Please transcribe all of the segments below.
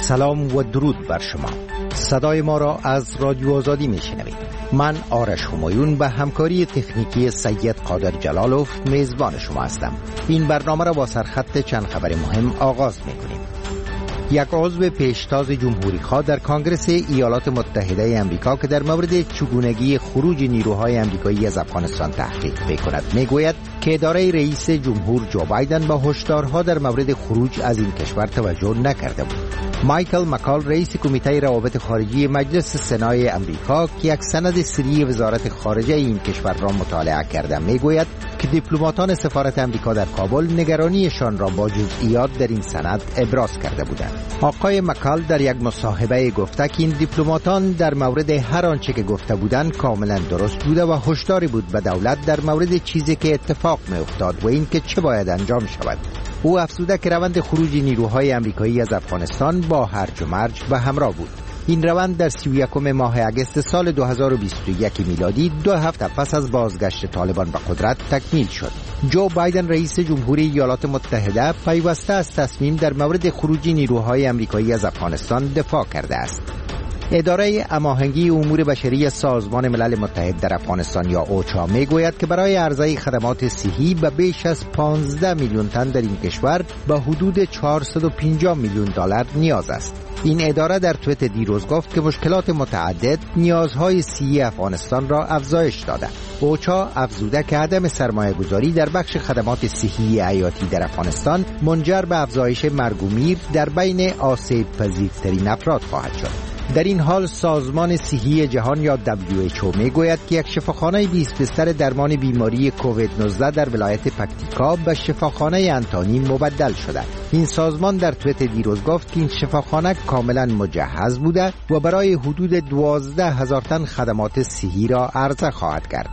سلام و درود بر شما. صدای ما را از رادیو آزادی میشنوید. من آرش همایون به همکاری تکنیکی سید قادر جلالوف میزبان شما هستم. این برنامه را با سرخط چند خبر مهم آغاز میکنیم. یک عضو پیشتاز جمهوری خواه در کنگره ایالات متحده آمریکا که در مورد چگونگی خروج نیروهای آمریکایی از افغانستان تحقیق میکند میگوید که اداره رئیس جمهور جو بایدن به هشدارها در مورد خروج از این کشور توجه نکرده بود. مایکل مکال رئیس کمیته روابط خارجی مجلس سنای آمریکا که یک سند سری وزارت خارجه این کشور را مطالعه کرده میگوید که دیپلماتان سفارت آمریکا در کابل نگرانیشان را با جزئیات در این سند ابراز کرده بودند. آقای مکال در یک مصاحبه گفته که این دیپلماتان در مورد هر آنچه که گفته بودند کاملا درست بوده و هشداری بود به دولت در مورد چیزی که اتفاق میافتاد و این که چه باید انجام شود. او افزوده که روند خروج نیروهای آمریکایی از افغانستان با هرج و مرج به همراه بود. این روند در 31 ماه اگست سال 2021 میلادی 2 هفته پس از بازگشت طالبان به قدرت تکمیل شد. جو بایدن رئیس جمهوری ایالات متحده پیوسته از تصمیم در مورد خروج نیروهای آمریکایی از افغانستان دفاع کرده است. اداره هماهنگی امور بشری سازمان ملل متحد در افغانستان یا اوچا میگوید که برای عرضه خدمات صحی به بیش از 15 میلیون تن در این کشور به حدود 450 میلیون دلار نیاز است. این اداره در توییت دیروز گفت که مشکلات متعدد نیازهای صحی افغانستان را افزایش داده. اوچا افزوده که عدم سرمایه گذاری در بخش خدمات صحی حیاتی در افغانستان منجر به افزایش مرگ و میر در بین آسیب پذیرترین افراد خواهد شد. در این حال سازمان صحی جهان یا WHO میگوید که یک شفاخانه 20 بستر درمان بیماری کووید 19 در ولایت پکتیکا به شفاخانه انتانی مبدل شده. این سازمان در توییت دیروز گفت که این شفاخانه کاملا مجهز بوده و برای حدود 12,000 تن خدمات صحی را عرضه خواهد کرد.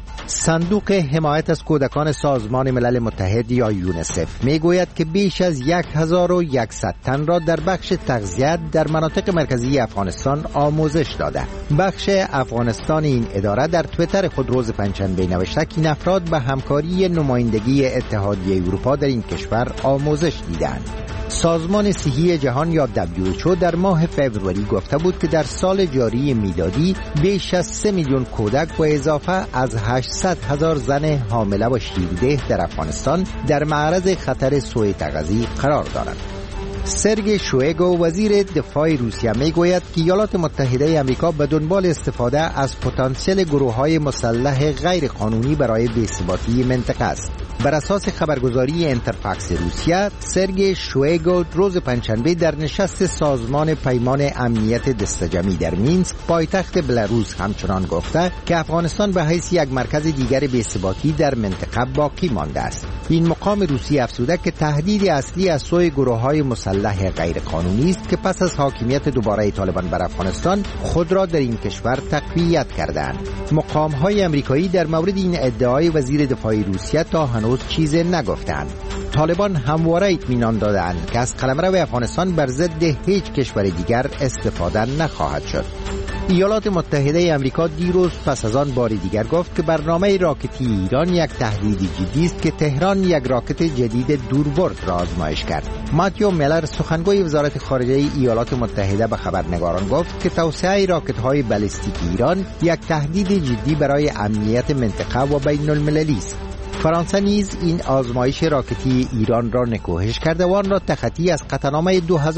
صندوق حمایت از کودکان سازمان ملل متحد یا یونیسف میگوید که بیش از 1100 تن را در بخش تغذیه در مناطق مرکزی افغانستان آموزش داده. بخش افغانستان این اداره در توییتر خود روز پنجشنبه نوشته که این افراد به همکاری نمایندگی اتحادیه اروپا در این کشور آموزش دیدند. سازمان صحی جهان یا WHO در ماه فوریه گفته بود که در سال جاری میلادی بیش از 3 میلیون کودک و اضافه از 800,000 زن حامله و شیرده در افغانستان در معرض خطر سوء تغذیه قرار دارند. سرگئی شویگو وزیر دفاع روسیه میگوید که ایالات متحده آمریکا به دنبال استفاده از پتانسیل گروه‌های مسلح غیر قانونی برای بی‌ثباتی منطقه است. بر اساس خبرگزاری اینترفاکس روسیه، سرگئی شویگو روز پنجشنبه در نشست سازمان پیمان امنیت دستجمعی در مینسک پایتخت بلاروس همچنان گفته که افغانستان به حیث یک مرکز دیگر بی‌ثباتی در منطقه باقی مانده است. این مقام روسی افزوده که تهدید اصلی از سوی گروه‌های مسلح غیر قانونی است که پس از حاکمیت دوباره طالبان بر افغانستان خود را در این کشور تقویت کردند. مقام‌های آمریکایی در مورد این ادعای وزیر دفاع روسیه تا هنوز چیزی نگفتند. طالبان همواره اطمینان دادند که از قلمرو افغانستان بر ضد هیچ کشور دیگر استفاده نخواهد شد. ایالات متحده آمریکا دیروز پس از آن بار دیگر گفت که برنامه راکتی ایران یک تهدید جدی است که تهران یک راکت جدید دوربرد را آزمایش کرد. ماتیو میلر سخنگوی وزارت خارجه ایالات متحده به خبرنگاران گفت که توسعه راکت‌های بالستیک ایران یک تهدید جدی برای امنیت منطقه و بین المللی است. فرانسه نیز این آزمایش راکتی ایران را نکوهش کرده و آن را تخطی از قطعنامه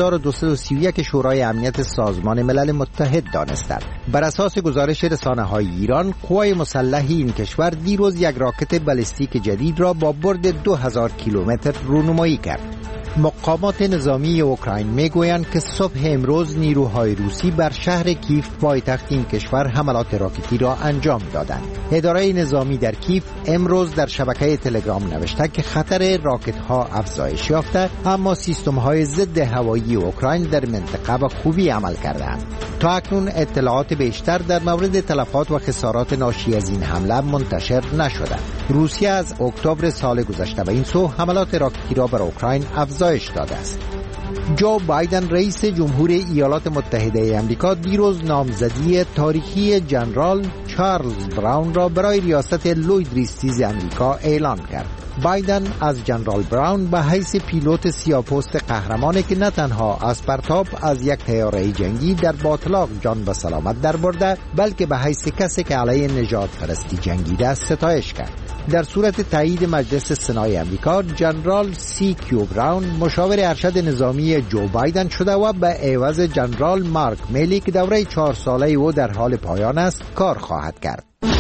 2231 شورای امنیت سازمان ملل متحد دانستند. بر اساس گزارش رسانه‌های ایران، قوای مسلح این کشور دیروز یک راکت بالستیک جدید را با برد 2000 کیلومتر رونمایی کرد. مقامات نظامی اوکراین میگویند که صبح امروز نیروهای روسی بر شهر کیف پایتخت این کشور حملات راکتی را انجام دادند. اداره نظامی در کیف امروز در شبکه تلگرام نوشته که خطر راکت ها افزایش یافته، اما سیستم های ضد هوایی اوکراین در منطقه به خوبی عمل کردند. تا اکنون اطلاعات بیشتر در مورد تلفات و خسارات ناشی از این حمله منتشر نشده. روسیه از اکتبر سال گذشته به این سو حملات راکتی را بر اوکراین افزایش داده است. جو بایدن رئیس جمهور ایالات متحده آمریکا دیروز نامزدی تاریخی جنرال چارلز براون را برای ریاست لوید ریستیز امریکا اعلان کرد. بایدن از جنرال براون به حیث پیلوت سیاه‌پوست قهرمانی که نه تنها از پرتاب از یک طیاره جنگی در باطلاق جان به سلامت در برده، بلکه به حیث کسی که علیه نژاد پرستی جنگیده است ستایش کرد. در صورت تایید مجلس سنای امریکا، جنرال سی کیو براون مشاور ارشد نظامی جو بایدن شده و به عوض جنرال مارک میلی که دوره 4 ساله او در حال پایان است کار خواهد کرد.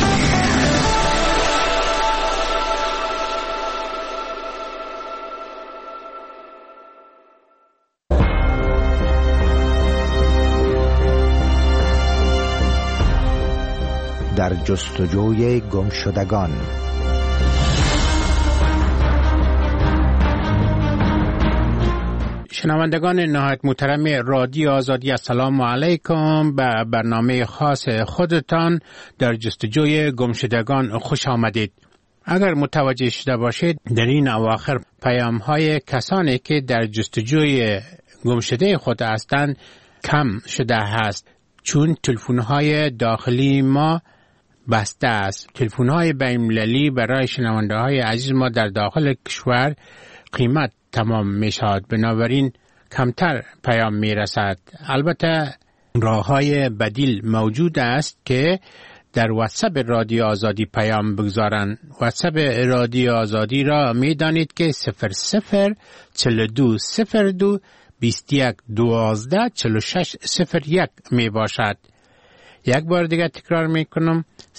در جستجوی گمشدگان. شنوندگان نهایت محترم رادیو آزادی، السلام علیکم. به برنامه خاص خودتان در جستجوی گمشدگان خوش آمدید. اگر متوجه شده باشید در این اواخر پیام‌های کسانی که در جستجوی گمشده خود هستند کم شده است، چون تلفن‌های داخلی ما بسته است. تلفن‌های بین‌المللی برای شنونده‌های عزیز ما در داخل کشور قیمت تمام می شود، بنابراین کمتر پیام می رسد. البته راه‌های بدیل موجود است که در واتساپ رادیو آزادی پیام بگذارند. واتساپ رادیو آزادی را می دانید که 004202 2112 4601 می باشد. یک بار دیگه تکرار می کنم،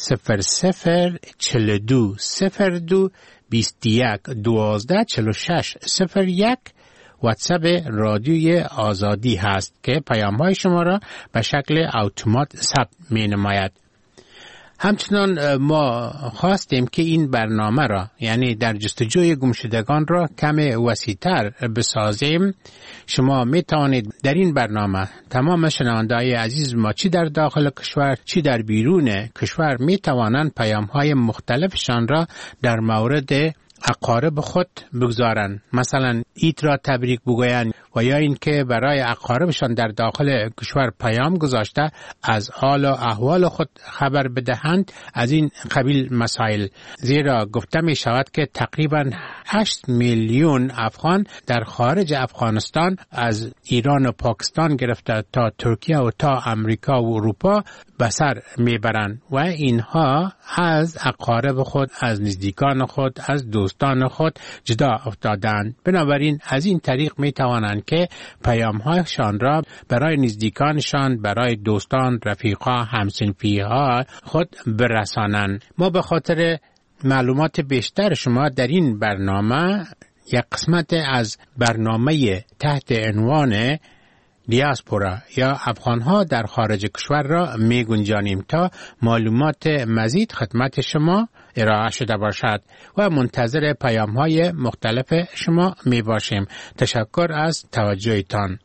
004202 2112 4601 واتساپ رادیوی آزادی هست که پیام‌های شما را به شکل اتومات ثبت می نماید. همچنان ما خواستیم که این برنامه را، یعنی در جستجوی گمشدگان را کم وسیع‌تر بسازیم. شما می توانید در این برنامه تمام شنونده‌های عزیز ما چی در داخل کشور چی در بیرون کشور می توانند پیام‌های مختلفشان را در مورد اقارب خود بگذارند. مثلا عید را تبریک بگویند و یا اینکه برای اقاربشان در داخل کشور پیام گذاشته از حال و احوال خود خبر بدهند. از این قبیل مسائل، زیرا گفته می شود که تقریبا 8 میلیون افغان در خارج افغانستان از ایران و پاکستان گرفته تا ترکیه و تا امریکا و اروپا به سر میبرند و اینها از اقارب خود، از نزدیکان خود، از دوستان خود جدا افتادند. بنابراین از این طریق می توانند که پیام‌هایشان را برای نزدیکانشان، برای دوستان، رفیقا، همسنفی‌ها خود برسانند. ما به خاطر معلومات بیشتر شما در این برنامه یک قسمت از برنامه تحت عنوان دیاسپورا یا افغانها در خارج کشور را می گنجانیم تا معلومات مزید خدمت شما ارائه شده باشد و منتظر پیام‌های مختلف شما می باشیم. تشکر از توجهتان.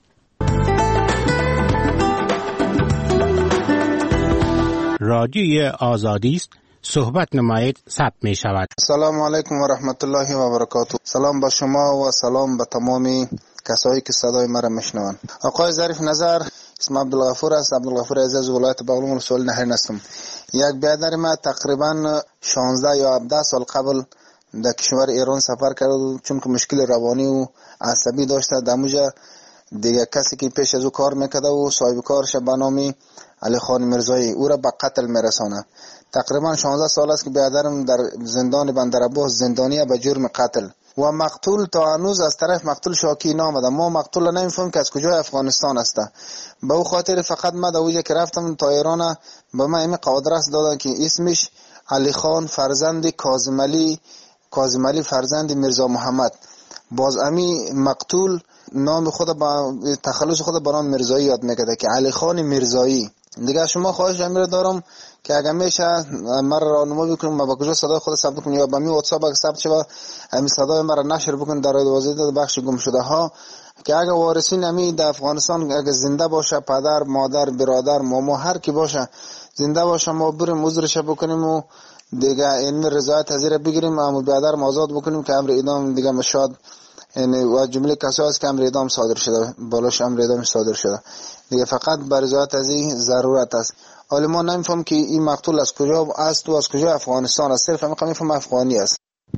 رادیوی آزادی است، صحبت نمایید، ثبت می شود. سلام علیکم و رحمت الله و برکاته. سلام به شما و سلام به تمامی کسایی که صدای مرا میشنوند. آقای ظریف نظر، اسم عبدالغفور است، عبدالغفور عزیز، ولایت بغلان رسول نهر هستم. یک برادر ما تقریبا 16 یا 17 سال قبل در کشور ایران سفر کرد، چون که مشکل روانی و عصبی داشته. دموجا دیگه کسی که پیش از او کار میکرده و صاحب کارش به نام علی خان میرزایی او را به قتل میرسانه. تقریبا 16 سال است که برادرم در زندان بندرعباس زندانیه به جرم قتل و مقتول تا هنوز از طرف مقتول شاکی نامده. ما مقتول نمیفهم که از کجای افغانستان است. به او خاطر فقط ما در اوجه که رفتم تا ایران به ما این قادرس دادن که اسمش علی خان فرزند کاظم علی فرزند میرزا محمد. باز امی مقتول نام خود با تخلص خود به نام میرزایی یاد میکرده که علی خان میرزایی. دیگه شما خواهش امیر دارم که اگر میشه مرا راهنمایی بکنید ما با کجا صدای خود ثبت کنید یا با می واتساپ اگه ثبت شود همین صدای مرا نشر بکنید در رادیو آزادی بخش گم شده ها، که اگر وارثین امی در افغانستان اگه زنده باشه، پدر، مادر، برادر، ماما، هر کی باشه زنده باشه، ما بریم عذرش بکنیم و دیگه این رضایت حاضر بگیریم، اما برادر آزاد بکنیم که امر اعدام دیگه مشاد یعنی و جمله کسایی است که امر اعدام صادر شده، بالاش امر اعدام صادر شده دیگه. فقط بر رضایت از این ضرورت است. حالا ما نمیفهم که این مقتول از کجا است و از کجا افغانستان است، صرف میفهم افغانی است.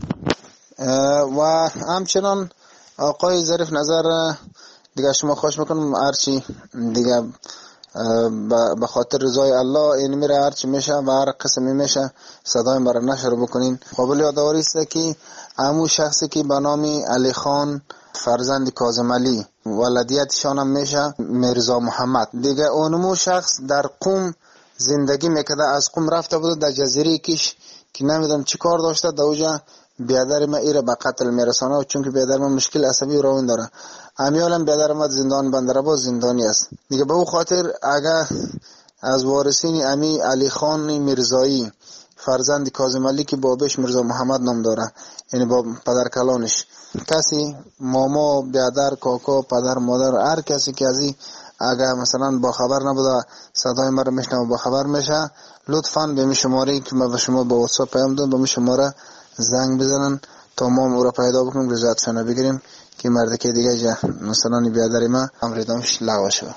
و همچنان آقای ظریف نظر دیگه شما خواهش میکنم هرچی دیگه به خاطر رضای الله این میره هرچی میشه و هر قسمی میشه صدای مرا نشر بکنین. قابل یادآوری است که همون شخصی که به نام علی خان فرزند کاظم علی ولدیتشان هم میشه میرزا محمد، دیگه اونمو شخص در قم زندگی میکرده، از قم رفته بود در جزیره کش که نمیدونم چی کار داشته، در اوجا بیادر ما ایره به قتل میرسانه و چون که بیادر ما مشکل عصبی روان داره، امیالم بیادر ما زندان بندرعباس زندانی است دیگه. به او خاطر اگر از وارثین امی علی خان میرزایی فرزند کاظم علی که بابش میرزا محمد نام داره، یعنی با پدر کلانش، کسی ماما بیادر کاکا پدر مادر هر کسی که ازی اگر مثلا با خبر نبوده صدای ما رو میشنوه با خبر میشه، لطفاً به می شماره که ما به شما با واتساپ پیام دادم به می شماره زنگ بزنن تا ما او را پیدا بکنیم رضایتشان بگیریم که مرد که دیگه مثلا بیادر ما امریدامش لغو شد.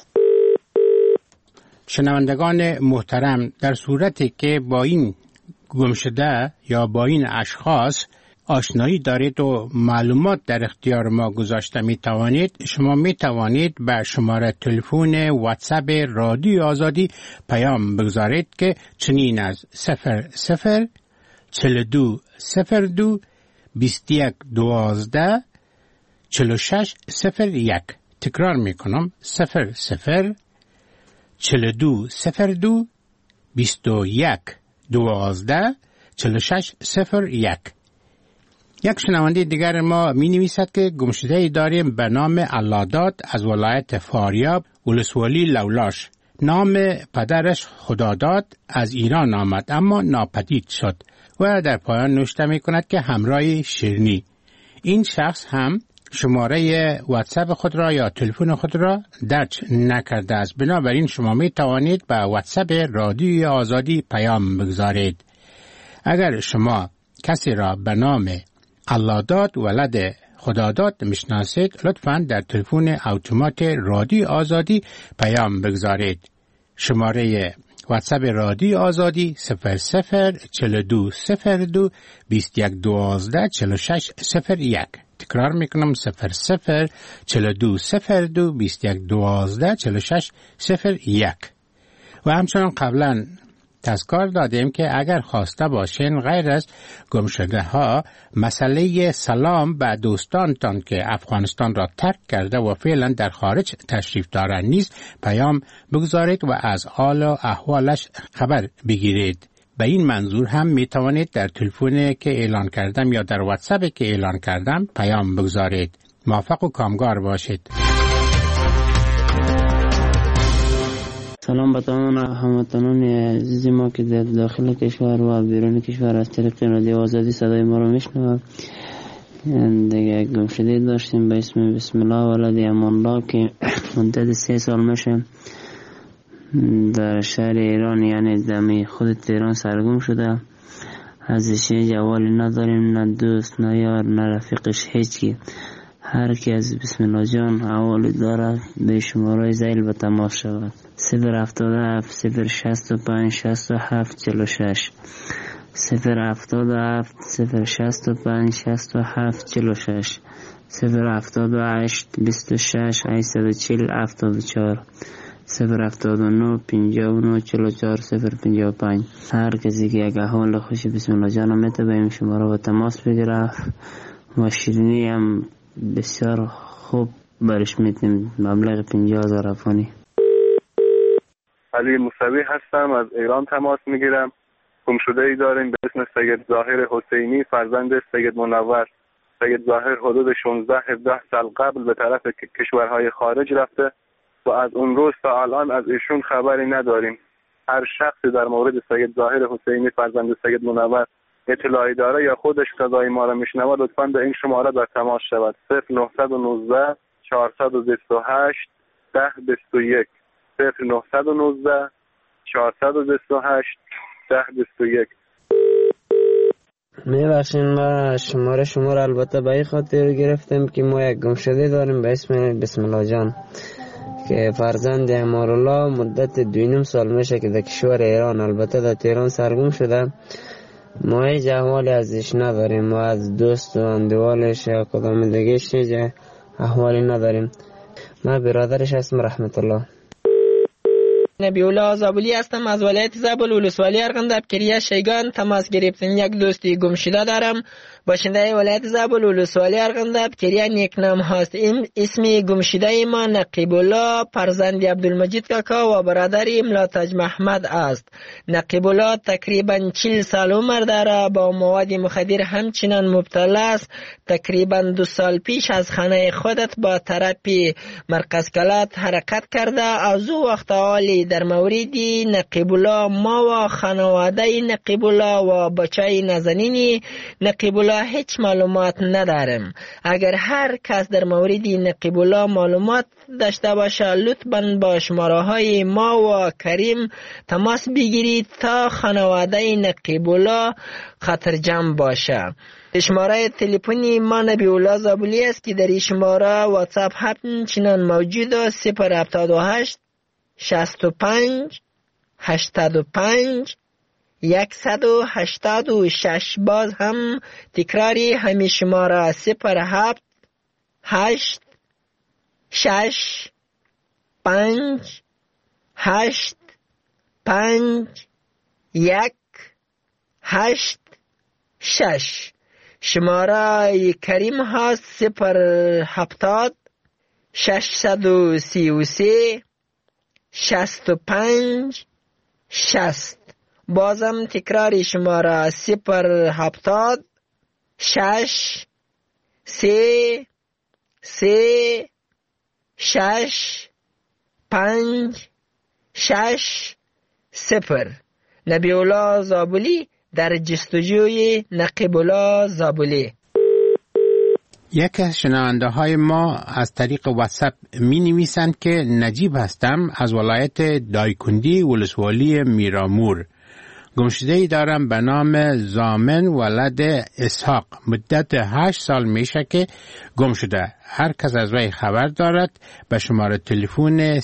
شنوندگان محترم، در صورتی که با این گمشده یا با این اشخاص آشنایی دارید و معلومات در اختیار ما گذاشته شما می توانید به شماره تلفن واتساپ رادیو آزادی پیام بگذارید که چنین از 00 42 02 21 12 46 01. تکرار میکنم 00 42 02 21 12 46 01. یک شنونده دیگر ما می نویسد که گمشده‌ای داریم به نام اللهداد از ولایت فاریاب ولسوالی لولاش. نام پدرش خداداد از ایران آمد اما ناپدید شد و در پایان نوشته می کند که همراه شیرینی. این شخص هم شماره واتساپ خود را یا تلفن خود را درج نکرده است، بنابراین شما می توانید به واتساپ رادیو آزادی پیام بگذارید. اگر شما کسی را به نام اللهداد ولد خداداد میشناسید، لطفاً در تلفن اتومات رادیو آزادی پیام بگذارید. شماره واتساپ رادیو آزادی 00 42 02 21 12 46 01. تکرار میکنم 00 42 02 21 12 46 01. و همچنان قبلا تذکر دادیم که اگر خواسته باشین غیر از گمشده ها مسئله سلام به دوستانتان که افغانستان را ترک کرده و فعلا در خارج تشریف دارند نیز پیام بگذارید و از حال و احوالش خبر بگیرید. به این منظور هم می توانید در تلفنی که اعلان کردم یا در واتساپی که اعلان کردم پیام بگذارید. موفق و کامگار باشید. سلام به تمام هموطنان عزیز ما که در داخل کشور و بیرون کشور از طریق رادیو آزادی صدای ما رو میشنوند. دیگه گمشده داشتیم به اسم بسم الله ولد امان‌الله که مدت 3 سال میشه در شهر ایران، یعنی دمی خود تهران سرگم شده. ازش جوالی نداریم، نه دوست نه یار نه رفیقش، هیچکی. هر کی از بسم الله جان حوالی دارد به شماره زیل به تماس شود 077 065 67 46 077 065 67 46 078 26 840 74 079 59 44 055. هر کسی که یک حال خوشی بسم الله جان میته به این شماره به تماس بگیره و شیرینی هم بسیار خوب برش میتیم، مبلغ 50,000 افغانی. علی موسوی هستم، از ایران تماس میگیرم. گمشده‌ای داریم به اسم سید ظاهر حسینی فرزند سید منور. سید ظاهر حدود 16-17 سال قبل به طرف کشورهای خارج رفته و از اون روز تا الان از ایشون خبری نداریم. هر شخصی در مورد سید ظاهر حسینی فرزند سید منور اطلاعی داره یا خودش صدای ما را میشنوه لطفاً به این شماره در تماس شود 0919 428 1021 0919 428 1021. میبخشین ما شماره البته به این خاطر گرفتیم که ما یک گمشده داریم به اسم بسم الله جان که فرزند امارالله مدت 2.5 سال میشه که در کشور ایران، البته در تهران سرگم شده. ما هیچ احوالی ازش نداریم و از دوست و اندوالش یا کدام دیگهش هیچ احوالی نداریم. من برادرش هستم رحمت الله. نبی‌الله زابلی هستم از ولایت زابل ولسوالی ارغنداب کریه شیگان تماس گرفتم. یک دوستی گم شده دارم، باشنده ولایت زابل ولسوالی ارغنداب کریه نیکنام هست. این اسمی گم شده ما نقیب الله فرزند عبدالمجید کاکا و برادری ملاتج محمد است. نقیب الله تقریبا 40 سال عمر داره، با مواد مخدر همچنان مبتلا است. تقریبا 2 سال پیش از خانه خودت با تراپی مرکز کلات حرکت کرده. از او وقت حالی در مورد نقیب الله ما و خانواده نقیب الله و بچه نازنین نقیب الله هیچ معلومات ندارم. اگر هر کس در مورد نقیب الله معلومات داشته باشه لطفاً با شماره های ما و کریم تماس بگیرید تا خانواده نقیب الله خطرجم باشه. شماره تلفنی ما نبی‌الله زابلی است که در این شماره واتساپ همچنان موجود است. 078 65 85 186. باز هم تکراری همین شماره 07 8 6 5 8 5 1 8 6. شماره کریم هست 070 633 65 60. بازم تکراری شماره 070 6 3 3 6 5 6 0. نبی‌الله زابلی در جستجوی نقیب الله زابلی. یک از شنونده های ما از طریق واتساپ می نویسند که نجیب هستم از ولایت دایکندی ولسوالی میرامور. گمشده‌ای دارم به نام زامن ولد اسحاق. مدت 8 سال میشه که گم شده. هر کس از وی خبر دارد به شماره تلفن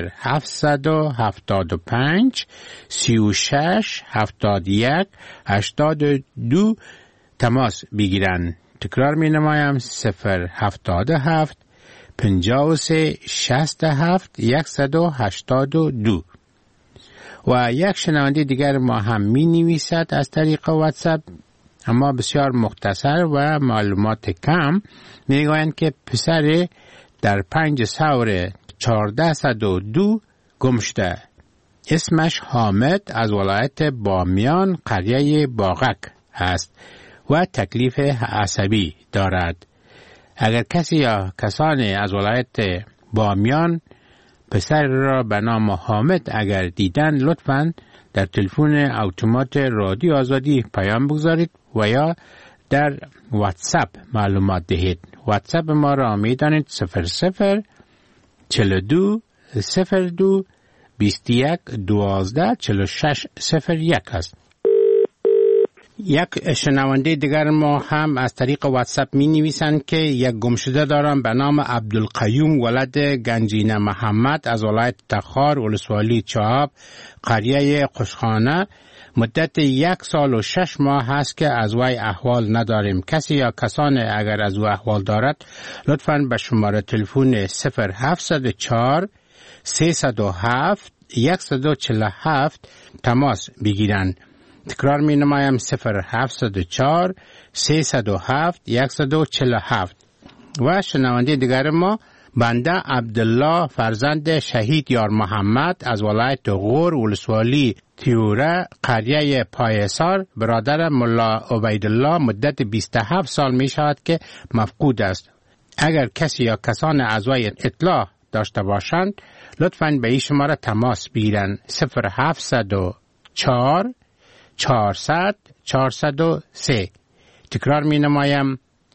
0775 36 71 82 تماس بگیرند. تکرار می نمایم 077 53 67 182. و یک شنونده دیگر ما هم می نویسد از طریق واتساپ، اما بسیار مختصر و معلومات کم. می گویند که پسر در 5 سور 1402 گم شده. اسمش حامد از ولایت بامیان قریه باغک است و تکلیف عصبی دارد. اگر کسی یا کسانی از ولایت بامیان پسر را به نام حامد اگر دیدن لطفاً در تلفن اتومات رادیو آزادی پیام بگذارید و یا در واتساپ معلومات دهید. واتساپ ما را میدانید 00 42 02 21 12 46 01 است. یک شنونده دیگر ما هم از طریق واتساپ می نویسند که یک گمشده دارم به نام عبدالقیوم ولد گنجینه محمد از ولایت تخار ولسوالی چهاب قریه قشخانه. مدت 1 سال و 6 ماه هست که از وی احوال نداریم. کسی یا کسانی اگر از او احوال دارد لطفاً به شماره تلفن 0704 307 147 تماس بگیرند. تکرار می نمایم 0704 307 147. و شنونده دیگر ما بنده عبدالله فرزند شهید یار محمد از ولایت غور ولسوالی تیوره قریه پایسار برادر ملا عبیدالله مدت 27 سال می شود که مفقود است. اگر کسی یا کسان از وی اطلاع داشته باشند لطفاً به این شماره تماس بگیرند 0704 400 403. تکرار می نمایم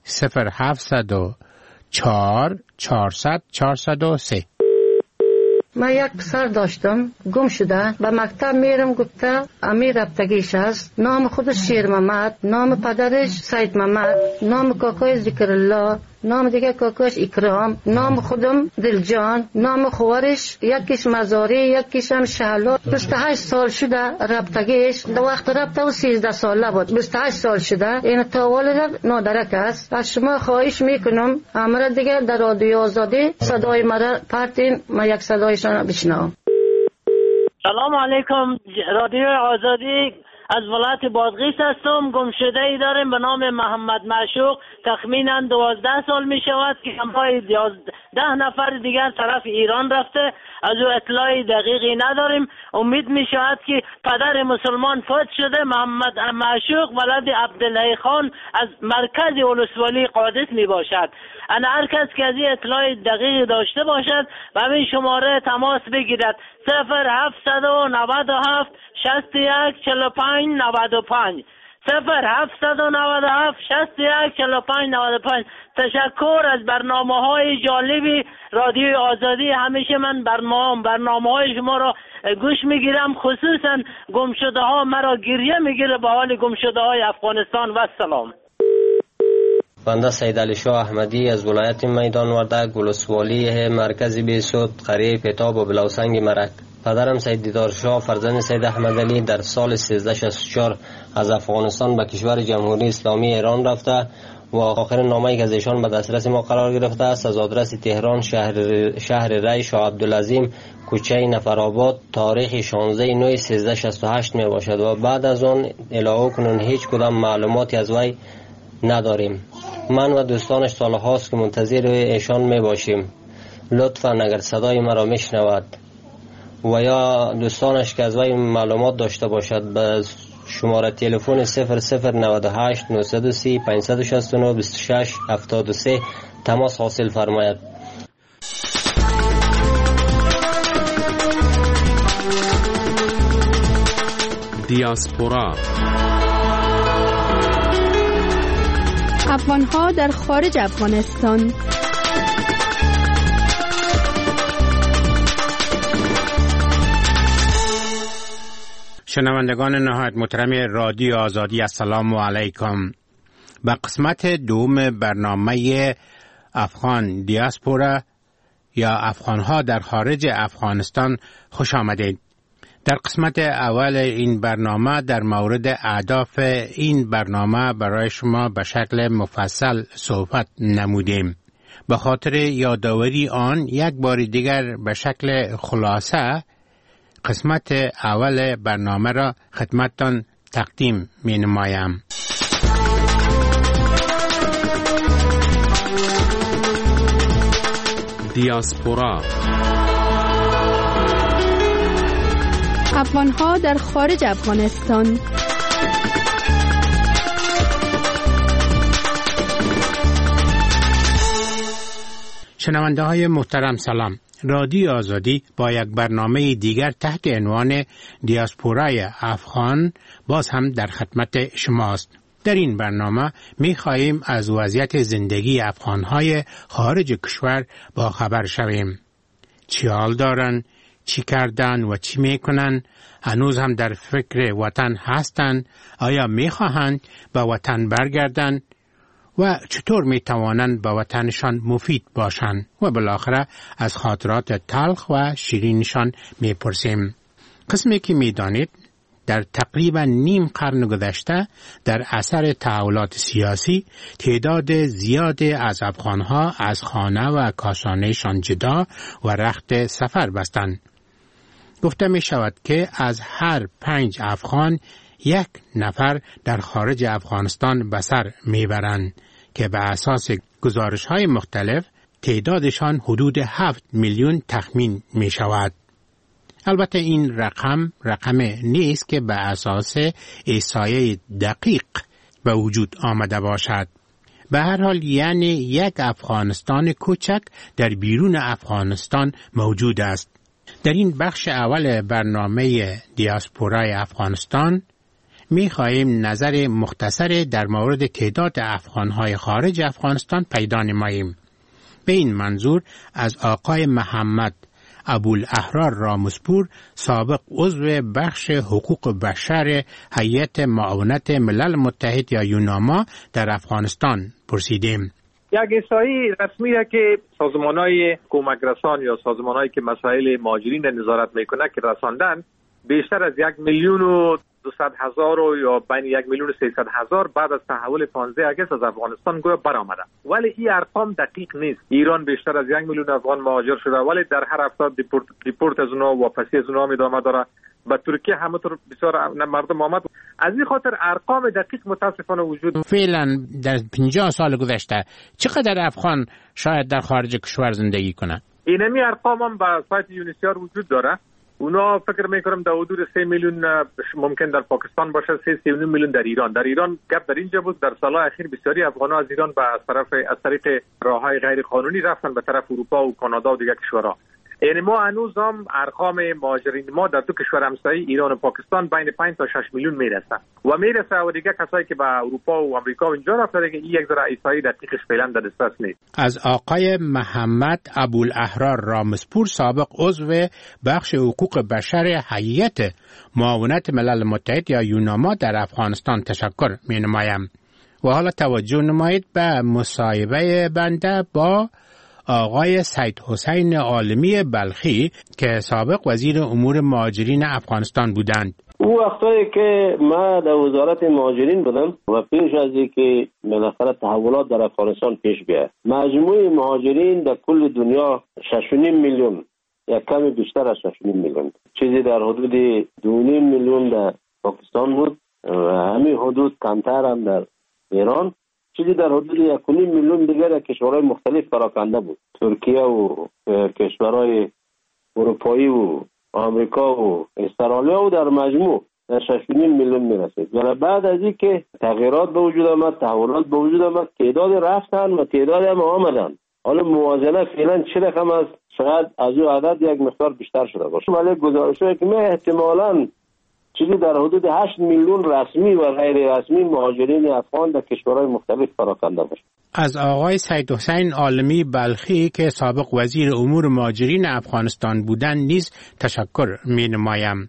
0704 400 403. من یک پسر داشتم گم شده، به مکتب میرم گفته امیر رفتگیش است. نام خودش شیر محمد، نام پدرش سید محمد، نام کاکای ذکر الله نام دیگه کاکاش اکرام، نام خودم دلجان، نام خوارش یکیش مزاری، یکیش هم شهلا. 28 سال شده رابطگیش، دو وقت رابطه و 13 ساله بود. 28 سال شده. این تا والد نادرک است. از شما خواهش میکنم امر دیگه در رادیو آزادی صدای مرا پرتین، ما یک صدایشان بشنوم. سلام علیکم. رادیو آزادی از ولایت بادغیس هستم. گمشده ای داریم به نام محمد معشوق. تخمینا 12 سال می شود که همراه 10 نفر دیگر طرف ایران رفته. از او اطلاعی دقیقی نداریم. امید می شود که پدر مسلمان فوت شده. محمد معشوق ولد عبدالله خان از مرکز ولسوالی قادس می باشد. انا هر کس که از این اطلاع دقیقی داشته باشد و همین شماره تماس بگیرد 0797 61 45 95 0797 61 45 95. تشکر از برنامه‌های جالبی رادیو آزادی. همیشه من برنامه‌های شما را گوش میگیرم، خصوصا گمشده‌ها مرا گریه میگیره به حال گمشده‌های افغانستان. و سلام. بنده سید علی شاه احمدی از ولایت میدان وردک، ولسوالی مرکز بیسود، قریه پتاب و بلاوسنگ مرک. پدرم سید دیدار شاه فرزند سید احمد علی در سال 1364 از افغانستان به کشور جمهوری اسلامی ایران رفته و آخر نامه‌ای که از ایشان به دسترس ما قرار گرفته است از آدرس تهران شهر ری شاه عبدالعظیم کوچه نفرآباد تاریخ 16/9/1368 می باشد و بعد از آن الهو کنون هیچ کدام معلوماتی از وی نداریم. من و دوستانش سالهاست که منتظر ایشان می باشیم. لطفاً اگر صدای مرا میشنود و یا دوستانش که از وی معلومات داشته باشد به شماره تلفن 0098 930 569 26 73 تماس حاصل فرماید. دیاسپورا افغان‌ها در خارج افغانستان. شنوندگان نهایت محترم رادیو آزادی، السلام علیکم. به قسمت دوم برنامه افغان دیاسپورا یا افغان‌ها در خارج افغانستان خوش آمدید. در قسمت اول این برنامه در مورد اهداف این برنامه برای شما به شکل مفصل صحبت نمودیم. به خاطر یادآوری آن یک بار دیگر به شکل خلاصه قسمت اول برنامه را خدمتتان تقدیم می نمایم. دیاسپورا افغان‌ها در خارج افغانستان. شنونده های محترم سلام. رادیو آزادی با یک برنامه دیگر تحت عنوان دیاسپورای افغان باز هم در خدمت شماست. در این برنامه می خواهیم از وضعیت زندگی افغانهای خارج کشور با خبر شویم. چی حال دارن، چی کردن و چی می کنن، هنوز هم در فکر وطن هستن، آیا می خواهند به وطن برگردن و چطور می توانند به وطنشان مفید باشند و بالاخره از خاطرات تلخ و شیرینشان می پرسیم. قسمی که می دانید در تقریبا نیم قرن گذشته در اثر تحولات سیاسی تعداد زیادی از افغانها از خانه و کاشانهشان جدا و رخت سفر بستند. گفته می شود که از هر 5 افغان 1 نفر در خارج افغانستان به سر می برند که به اساس گزارش‌های مختلف تعدادشان حدود 7 میلیون تخمین می شود. البته این رقم نیست که به اساس احصایه دقیق به وجود آمده باشد. به هر حال یعنی یک افغانستان کوچک در بیرون افغانستان موجود است. در این بخش اول برنامه دیاسپورای افغانستان می خواهیم نظر مختصر در مورد تعداد افغانهای خارج افغانستان پیدا نماییم. به این منظور از آقای محمد ابوالاحرار رامسپور سابق عضو بخش حقوق بشر هیئت معاونت ملل متحد یا یوناما در افغانستان پرسیدیم. یک احصایی رسمی است که سازمان‌های کمک رسان یا سازمان‌هایی که مسائل مهاجرین را نظارت میکنه که رساندن بیشتر از 1,200,000 یا بین 1,300,000 بعد از تحول 15 اگست از افغانستان گویا برآمده. ولی این ارقام دقیق نیست. ایران بیشتر از 1,000,000 افغان مهاجر شده ولی در هر هفته دیپورت از اونها واپسی از اونها ادامه داره. به ترکیه همونطور بسیار مردم آمد. از این خاطر ارقام دقیق متاسفانه وجود. فعلا در 50 سال گذشته چقدر افغان شاید در خارج کشور زندگی کنند؟ اینمی ارقام هم به سایت یونیسیار وجود داره. اونا فکر میکنم در حدود 3 میلیون ممکن در پاکستان باشه، 3.9 میلیون در ایران. در ایران گپ در اینجا بود در سالهای اخیر بسیاری افغان‌ها از ایران از طریق راههای غیر قانونی رفتن به طرف اروپا و کانادا و دیگر کشورها. یعنی ما هنوز هم ارقام مهاجرین ما در دو کشور همسایه ایران و پاکستان بین 5 تا 6 میلیون میرسه و دیگه کسایی که به اروپا و آمریکا و اینجا رفتن که این یک ذره احصایی دقیقش فعلا در دسترس نیست. از آقای محمد ابوالاحرار رامسپور، سابق عضو بخش حقوق بشر هیئت معاونت ملل متحد یا یوناما در افغانستان تشکر می‌نمایم. و حالا توجه نمایید به مصاحبه بنده با آقای سید حسین عالمی بلخی که سابق وزیر امور مهاجرین افغانستان بودند. او وقتایی که ما در وزارت مهاجرین بودم و پیش از اینکه بالاخره تحولات در افغانستان پیش بیاد، مجموع مهاجرین در کل دنیا 6.5 میلیون یا کمی بیشتر از 6.5 میلیون، چیزی در حدود 2.5 میلیون در پاکستان بود و همین حدود کمتر هم در ایران، چیزی در حدود 1.5 میلیون دیگر کشورهای مختلف پراکنده بود. ترکیه و کشورهای اروپایی و آمریکا و استرالیا و در مجموع در 6.5 میلیون میرسید. و بعد از اینکه تغییرات به وجود آمد، تحولات به وجود آمد، تعداد رفتن و تعداد هم آمدن. حالا موازنه فعلا چه رقم است؟ شاید از او عدد یک مقدار بیشتر شده باشه. ولی گزارش‌هایی که ما احتمالاً چیزی در حدود 8 میلیون رسمی و غیر رسمی مهاجرین افغان در کشورهای مختلف پراکنده باشه. از آقای سید حسین عالمی بلخی که سابق وزیر امور مهاجرین افغانستان بودند نیز تشکر می‌نمایم.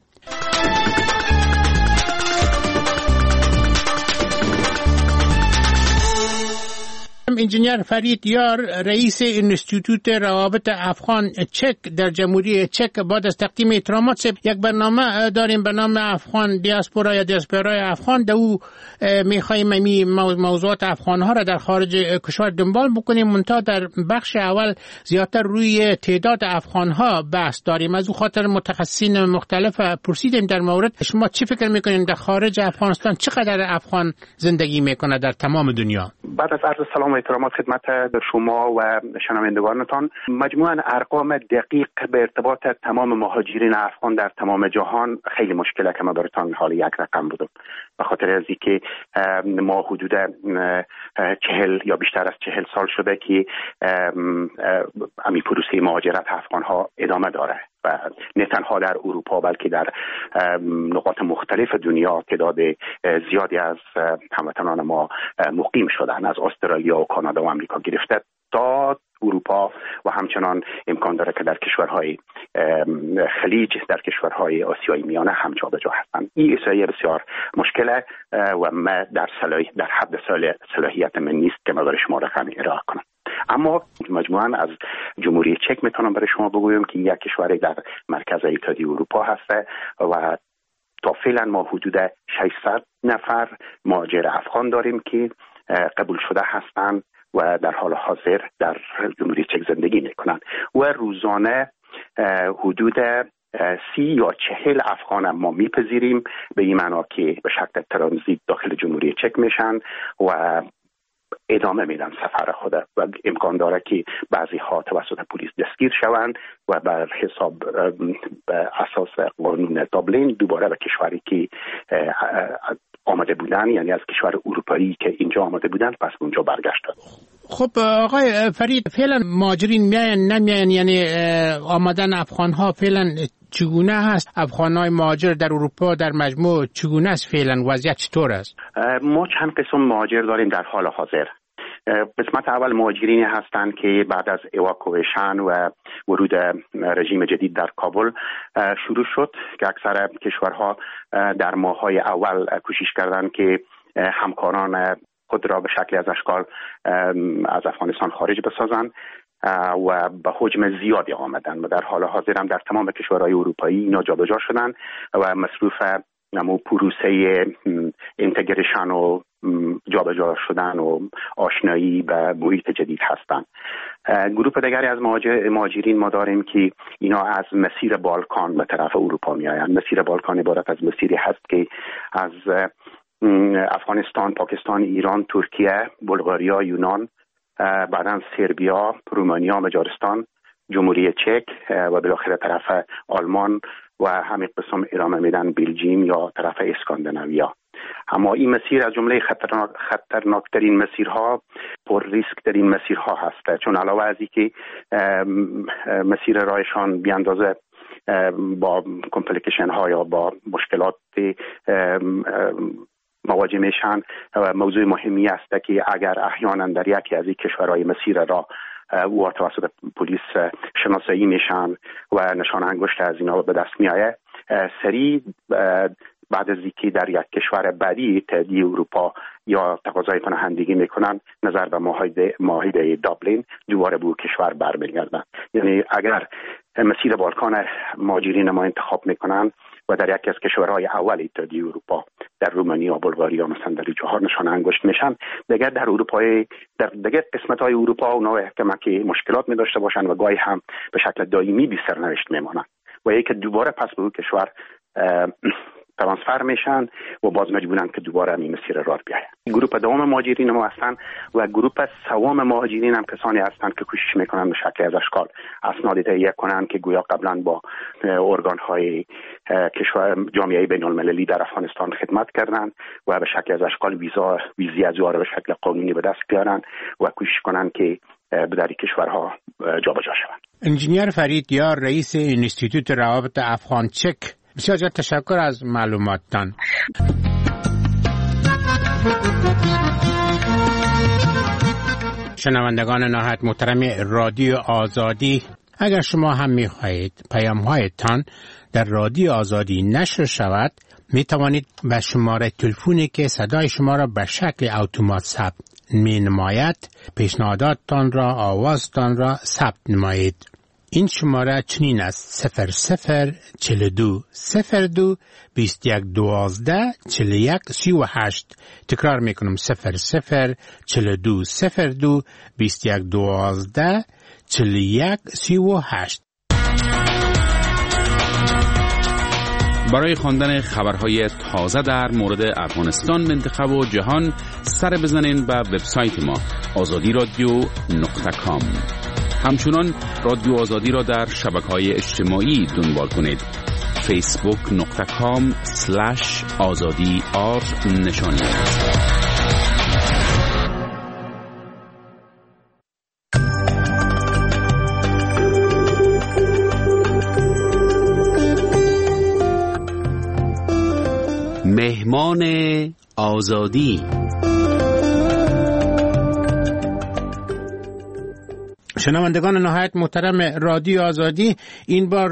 انجینیر فرید یار، رئیس انستیتوت روابط افغان چک در جمهوری چک، بعد از تقدیم احترامات یک برنامه داریم به نام افغان دیاسپورا یا دیاسپورای افغان. در او میخواییم موضوعات افغانها را در خارج کشور دنبال بکنیم. منتها در بخش اول زیادتر روی تعداد افغانها بحث داریم. از او خاطر متخصصین مختلف پرسیدیم در مورد شما چی فکر میکنین در خارج افغانستان چقدر افغان زندگی میکنه در تمام دنیا؟ بعد از عرض سلام و احترامات خدمت شما و شنوندگانتان، مجموعاً ارقام دقیق به ارتباط تمام مهاجرین افغان در تمام جهان خیلی مشکله که ما براتون حال یک رقم بدم، به خاطر از اینکه ما حدود 40 یا بیشتر از 40 سال شده که همین پروسه مهاجرت افغان ها ادامه داره و نه تنها در اروپا بلکه در نقاط مختلف دنیا تعداد زیادی از هموطنان ما مقیم شدن، از استرالیا و کانادا و آمریکا گرفته تا اروپا و همچنان امکان داره که در کشورهای خلیج، در کشورهای آسیای میانه هم جا به جا هستند. این احصایه بسیار مشکله و ما در حد صلاحیت من نیست که ما برای شما رقمی ارائه کنم. اما مجموعاً از جمهوری چک میتونم برای شما بگویم که یک کشوری در مرکز اتحادیه اروپا هست و تا فعلا ما حدود 600 نفر مهاجر افغان داریم که قبول شده هستند و در حال حاضر در جمهوری چک زندگی میکنند و روزانه حدود 30 یا 40 افغان ما میپذیریم، به این معنا که به شکل ترانزیت داخل جمهوری چک میشن و ادامه میدن سفر خود و امکان داره که بعضی ها توسط پلیس دستگیر شوند و بر حساب اساس قانون دابلین دوباره به کشوری که آمده بودن، یعنی از کشور اروپایی که اینجا آمده بودن، پس اونجا برگشتن. خب آقای فرید، فعلا مهاجرین میاین نمیاین، یعنی آمدن افغان ها فعلا چگونه هست؟ افغان های مهاجر در اروپا در مجموع چگونه است؟ فعلا وضعیت چطور است؟ ما چند قسم مهاجر داریم در حال حاضر. قسمت اول مهاجرینی هستند که بعد از اواکویشن و ورود رژیم جدید در کابل شروع شد که اکثر کشورها در ماه‌های اول کوشش کردند که همکاران خود را به شکل از اشکال از افغانستان خارج بسازند و به حجم زیادی آمدن و در حال حاضر هم در تمام کشورهای اروپایی اینا جابجا شدن و مصروف نمو پروسه اینتگریشن و جابجا شدن و آشنایی به محیط جدید هستند. گروه دیگری از مهاجرین ما داریم که اینا از مسیر بالکان به طرف اروپا می آیند. مسیر بالکان عبارت از مسیری هست که از افغانستان، پاکستان، ایران، ترکیه، بلغاریا، یونان، بعداً سربیا، رومانیا، مجارستان، جمهوری چک و بالاخره طرف آلمان و همین قسم ادامه میدن بلژیم یا طرف اسکاندیناویا. اما این مسیر از جمله خطرناکترین مسیرها، پر ریسک ترین مسیرها هست، چون علاوه از اینکه مسیر رایشان بیاندازه با کمپلیکیشن ها یا با مشکلات مواجه میشن، موضوع مهمی است که اگر احیانا در یکی از این کشورهای مسیر را او توسط پلیس شناسایی میشن و نشان انگشت از اینا به دست میآید، سریع بعد از اینکه در یک کشور بعدی اتحادیه اروپا یا تقاضای پناهندگی میکنن نظر به معاهده دابلین دوباره به کشور برمیگردن. یعنی اگر مسیر بالکان مهاجرین ما انتخاب میکنن و در یکی از کشورهای اول اتحادیه اروپا در رومانیا و بلغاریا مثلا در جاها نشان انگشت میشن، دیگر در دیگر قسمت‌های اروپا اونا که مشکلات می داشته باشن و گاهی هم به شکل دائمی بی سرنوشت میمانن و یک دوباره پس به اون کشور ترانسفر میشن و باز مجبورن که دوباره این مسیر راه بیاین. گروه دوم مهاجرین ما هستن و گروه سوم مهاجرین هم کسانی هستند که کوشش میکنن به شکل از اشکال اسناد تهیه کنن که گویا قبلا با ارگان های کشور جامعه بین المللی در افغانستان خدمت کردن و به شکل از اشکال ویزی از به شکل قانونی به دست بیارن و کوشش کنن که در کشورها جابجا شوند. انجینیر فرید یار، رئیس انستیتوت روابط افغان چک، بسیار تشکر از معلوماتتان. شنوندگان نهایت محترم رادیو آزادی، اگر شما هم می‌خواهید پیام‌هایتان در رادیو آزادی نشر شود، می توانید به شماره تلفنی که صدای شما را به شکل اتومات ثبت می نماید پیشنهاداتتان را، آوازتان را ثبت نمایید. این شماره چنین است: 0042 02 21 12 41 38. تکرار میکنم: 0042 02 21 12 41 38. برای خواندن خبرهای تازه در مورد افغانستان، منطقه و جهان سر بزنین به وبسایت ما azadiradio.com. همچنان رادیو آزادی را در شبکه‌های اجتماعی دنبال کنید. facebook.com/azadi_r مهمان آزادی. شنوندگان نهایت محترم رادیو آزادی، این بار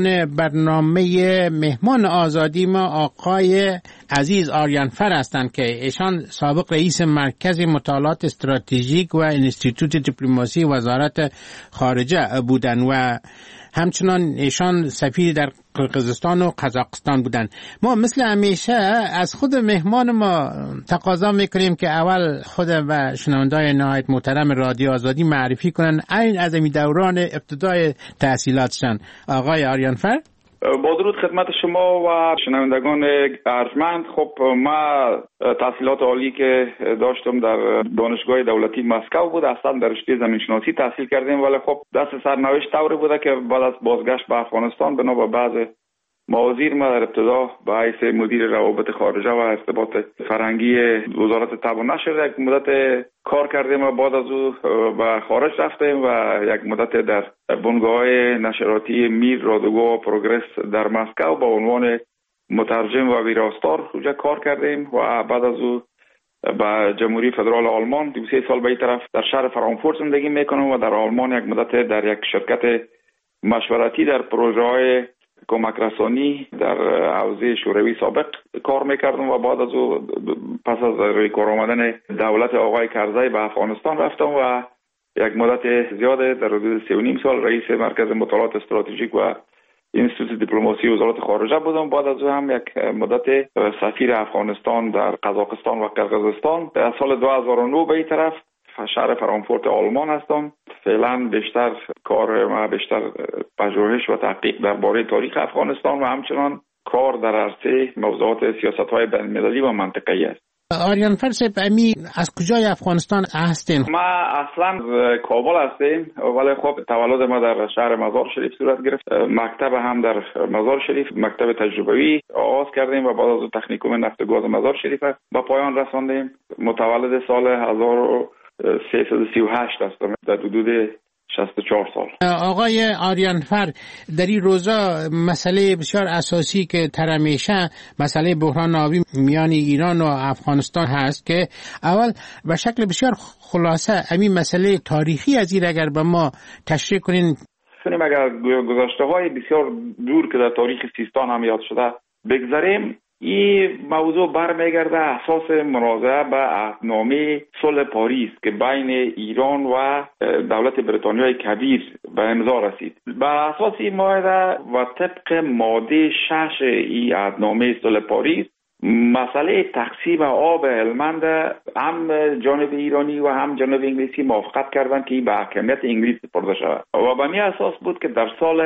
مهمان آزادی ما آقای عزیز آریانفر هستند که ایشان سابق رئیس مرکز مطالعات استراتژیک و انستیتوت دیپلماسی وزارت خارجه بودند و همچنان ایشان سفیر در قرقیزستان و قزاقستان بودند. ما مثل همیشه از خود مهمان ما تقاضا میکنیم که اول خود و شنوندای نهایت محترم رادیو آزادی معرفی کنن این از این دوران ابتدای تحصیلاتشان. آقای آریانفر. با درود خدمت شما و شنوندگان ارجمند. خب ما تحصیلات عالی که داشتم در دانشگاه دولتی مسکو بود، اصلا در رشته زمینشناسی تحصیل کردیم، ولی خب دست سرنوشت طوری بوده که بعد از بازگشت به افغانستان بنا به بعض موازیر ما در ابتدا به حیث مدیر روابط خارجه و ارتباط فرهنگی وزارت طبع و نشر یک مدت کار کردیم و بعد از او به خارج رفتیم و یک مدت در بنگاه نشراتی میر رادیو و پروگرس در مسکو با عنوان مترجم و ویراستار اونجا کار کردیم و بعد از او به جمهوری فدرال آلمان 23 سال به این طرف در شهر فرانکفورت زندگی میکنم و در آلمان یک مدت در یک شرکت مشورتی در پروژه‌های کمک رسانی در حوزه شوروی سابق کار میکردم و بعد از او پس از روی کار آمدن دولت آقای کرزی به افغانستان رفتم و یک مدت زیاده در حدود 3.5 سال رئیس مرکز مطالعات استراتژیک و اینستیتوت دیپلماسی وزارت خارجه بودم. بعد از او هم یک مدت سفیر افغانستان در قزاقستان و قرقیزستان. در سال 2009 به این طرف شهر فرانکفورت آلمان هستم. فعلا بیشتر کار ما بیشتر پژوهش و تحقیق درباره تاریخ افغانستان و همچنان کار در عرصه موضوعات سیاست‌های بین‌المللی و منطقه‌ای است. آریان فرسب امی از کجای افغانستان هستین؟ ما اصلا کابل هستیم ولی خب تولد ما در شهر مزار شریف صورت گرفت. مکتب هم در مزار شریف مکتب تجربوی آغاز کردیم و بعد از اون تکنیکوم نفت و گاز مزار شریف به پایان رساندیم. متولد سال 1338 هستم در حدود 64 سال. آقای آریانفر، در این روزا مسئله بسیار اساسی که ترمیشه مسئله بحران آبی میان ایران و افغانستان هست که اول به شکل بسیار خلاصه همین مسئله تاریخی از این اگر به ما تشریح کنین. اگر گذشته های بسیار دور که در تاریخ سیستان هم یاد شده بگذاریم، این موضوع برمیگرده اساس منازعه به عهدنامه صلح پاریس که بین ایران و دولت بریتانیای کبیر به امضا رسید. بر اساس این معاهده و طبق ماده 6 این عهدنامه صلح پاریس مسئله تقسیم آب هلمند هم جانب ایرانی و هم جانب انگلیسی موافقت کردند که این به حاکمیت انگلیس سپرده شود و به این اساس بود که در سال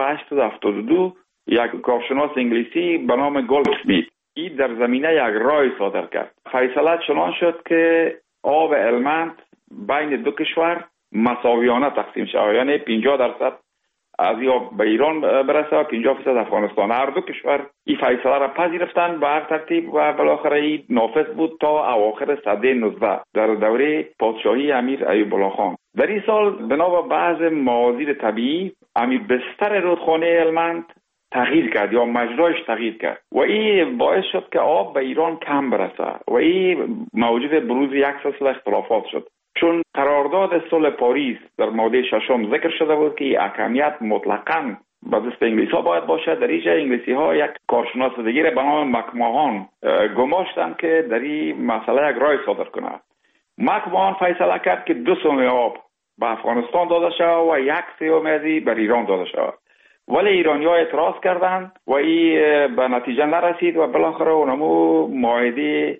1872 یک کارشناس انگلیسی به نام گولدسمیت این در زمینه یک رای صادر کرد. فیصله چنان شد که آب هلمند بین دو کشور مساویانه تقسیم شود، یعنی 50% از آب به ایران برسه و 50% افغانستان. هر دو کشور این فیصله را پذیرفتند به هر ترتیب و بالاخره این نافذ بود تا اواخر سده 19 در دوره پادشاهی امیر ایوب الله خان. در این سال بنا به بعض موازین طبیعی امیر بستر رودخانه هلمند تغییر کرد یا مجراش تغییر کرد و این باعث شد که آب به ایران کم برسه و این موجب بروز یک سلسله اختلافات شد. چون قرارداد صلح پاریس در ماده 6 ذکر شده بود که حاکمیت مطلقاً به دست انگلیس ها باید باشد، در اینجا انگلیسی ها یک کارشناس دیگر به نام مکماهان گماشتند که در این مسئله یک رای صادر کند. مکماهان فیصله کرد که 2/3 آب به افغانستان داده شود و 1/3 از به ایران داده شود. ولی ایرانی‌ها اعتراض کردند و این به نتیجه نرسید و بالاخره اونمو معاهده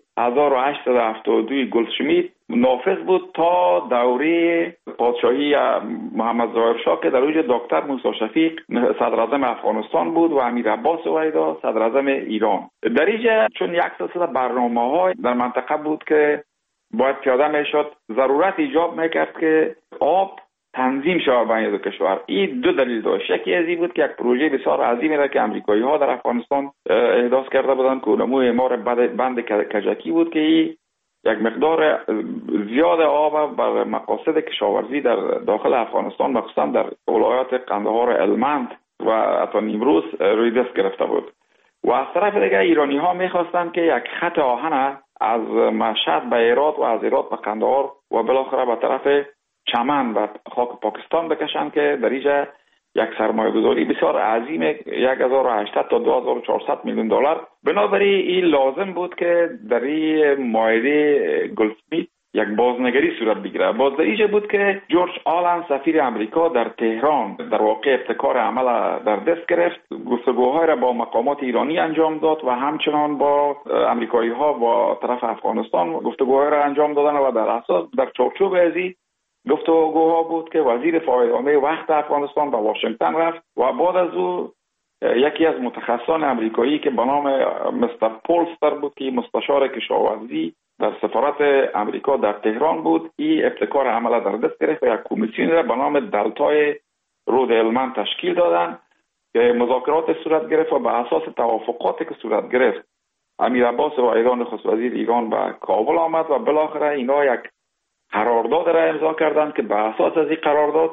1872 گلدشمیت نافذ بود تا دوره پادشاهی محمد ظاهر شاه که در اوج دکتر موسی شفیق صدر اعظم افغانستان بود و امیر عباس وحیدا صدر اعظم ایران. در اینجا چون یک سلسله برنامه‌های در منطقه بود که باید پیاده میشد، ضرورت ایجاب میکرد که آب تنظیم شود بین دو کشور. این دو دلیل داشت. یکی از این بود که یک پروژه بسیار عظیمی را که امریکایی ها در افغانستان احداث کرده بودند که اونمو اعمار بند کجکی بود که یک مقدار زیاد آب بر مقاصد کشاورزی در داخل افغانستان مخصوصا در ولایات قندهار و هلمند و حتی نیمروز روی دست گرفته بود. و از طرف دیگر ایرانی ها میخواستند که یک خط آهن از مشهد به هرات و از هرات به قندهار و بالاخره به طرف چمن و خاک پاکستان بکشند که در اینجا یک سرمایه گذاری بسیار عظیم 1800 تا 2400 میلیون دلار. بنابراین این لازم بود که در این معاهده گلدسمیت یک بازنگری صورت بگیره. باز در اینجا بود که جورج آلن سفیر امریکا در تهران در واقع ابتکار عمل در دست گرفت، گفتگوهای را با مقامات ایرانی انجام داد و همچنان با امریکایی ها با طرف افغانستان گفتگوهای را انجام دادن و در اساس در چارچوب ازی گفتگوها بود که وزیر فایده‌نامه وقت افغانستان به واشنگتن رفت و بعد از او یکی از متخصصان امریکایی که به نام مستر پولستر بود که مستشار کشاورزی در سفارت امریکا در تهران بود، این ابتکار عمل در دست گرفت و یک کمیسیون را به نام دلتای رود هلمند تشکیل دادن که مذاکرات صورت گرفت و به اساس توافقاتی که صورت گرفت امیر عباس وحیدا نخست وزیر ایران به کابل آمد و بالاخره اینا یک قرارداد را امضا کردند که به اساس از این قرارداد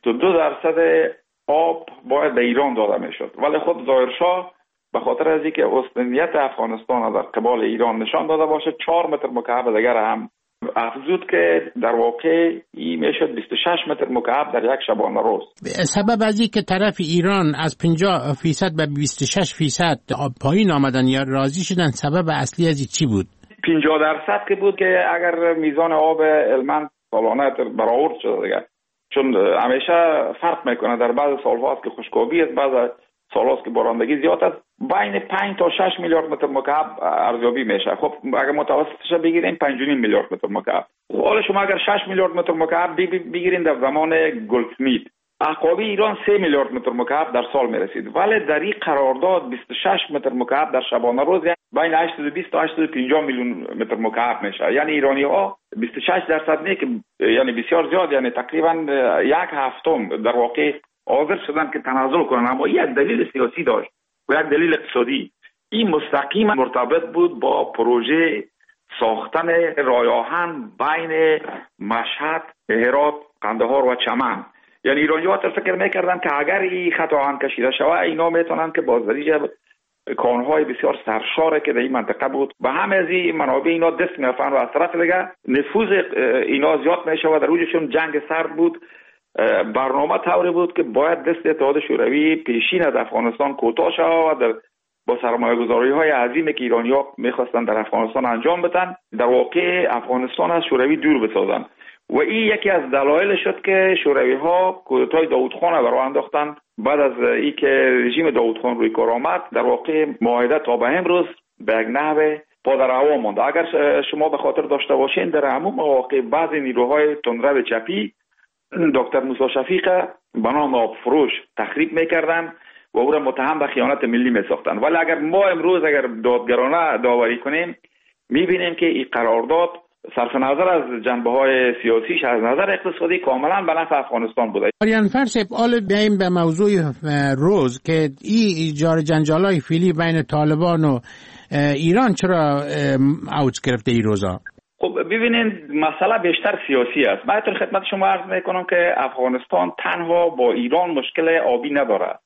22% آب باید به ایران داده میشد. ولی خود ظاهر شاه به خاطر از اینکه استنیت افغانستان در قبال ایران نشان داده باشه 4 متر مکعب دیگر هم افزود که در واقع این میشد 26 متر مکعب در یک شبانه روز. سبب از این که طرف ایران از 50% به 26% پایین آمدن یا راضی شدن، سبب اصلی از این چی بود؟ 50% که بود که اگر میزان آب هلمند سالانه برآورد شده دیگه، چون همیشه فرق میکنه، در بعض سالها است که خشکابی است، بعض سال هاست که بارندگی زیاد است، بین 5 تا 6 میلیارد متر مکعب ارزیابی میشه. خب اگر متوسطش بگیریم 5.5 میلیارد متر مکعب. حالا شما اگر 6 میلیارد متر مکعب بگیرین در زمان گلدسمیت، احقابی ایران 3 میلیارد متر مکعب در سال میرسید، ولی در این قرارداد 26 متر مکعب در شبانه روز بین 820 تا 850 میلیون متر مکعب میشه. یعنی ایرانی ها 26% نه که یعنی بسیار زیاد، یعنی تقریبا 1/7 در واقع حاضر شدن که تنازل کنن، اما یک دلیل سیاسی داشت و یک دلیل اقتصادی. این مستقیما مرتبط بود با پروژه ساختن راه آهن بین مشهد، هرات، قندهار و چمن. یعنی ایرانی‌ها فکر می‌کردن که اگر این خط آهن کشیده شود، اینا میتونن که با ذریعه کان‌های بسیار سرشار که در این منطقه بود و همه از این منابع اینا دست می‌یافتن و از طرف دیگه نفوذ اینا زیاد می‌شود. در روزشون جنگ سرد بود، برنامه طوری بود که باید دست اتحاد شوروی پیشین از افغانستان کوتاه شود و با سرمایه‌گذاری‌های عظیمی که ایرانی‌ها می‌خواستن در افغانستان انجام بدن، در واقع افغانستان از شوروی دور بسازن. و این یکی از دلایل شد که شوروی‌ها کودتای داودخان را راه انداختن. بعد از اینکه رژیم داودخان روی کار آمد، در واقع معاهده تا به امروز به یک نحو پادر هوا ماند. اگر شما به خاطر داشته باشین، در همون مواقع بعضی نیروهای تندرو چپی دکتر موسی شفیق به نام آبفروش تخریب میکردن و او را متهم به خیانت ملی میساختن. ولی اگر ما امروز دادگرانه داوری کنیم، میبینیم که این قرارداد صرف نظر از جنبه‌های سیاسیش، از نظر اقتصادی کاملا به نفع افغانستان بوده. آریان فرسب، حالا بیاییم به موضوع روز که این جار جنجالای فعلی بین طالبان و ایران چرا اوج گرفته این روزا؟ خب ببینید، مسئله بیشتر سیاسی است. من در خدمت شما عرض میکنم که افغانستان تنها با ایران مشکل آبی نداره،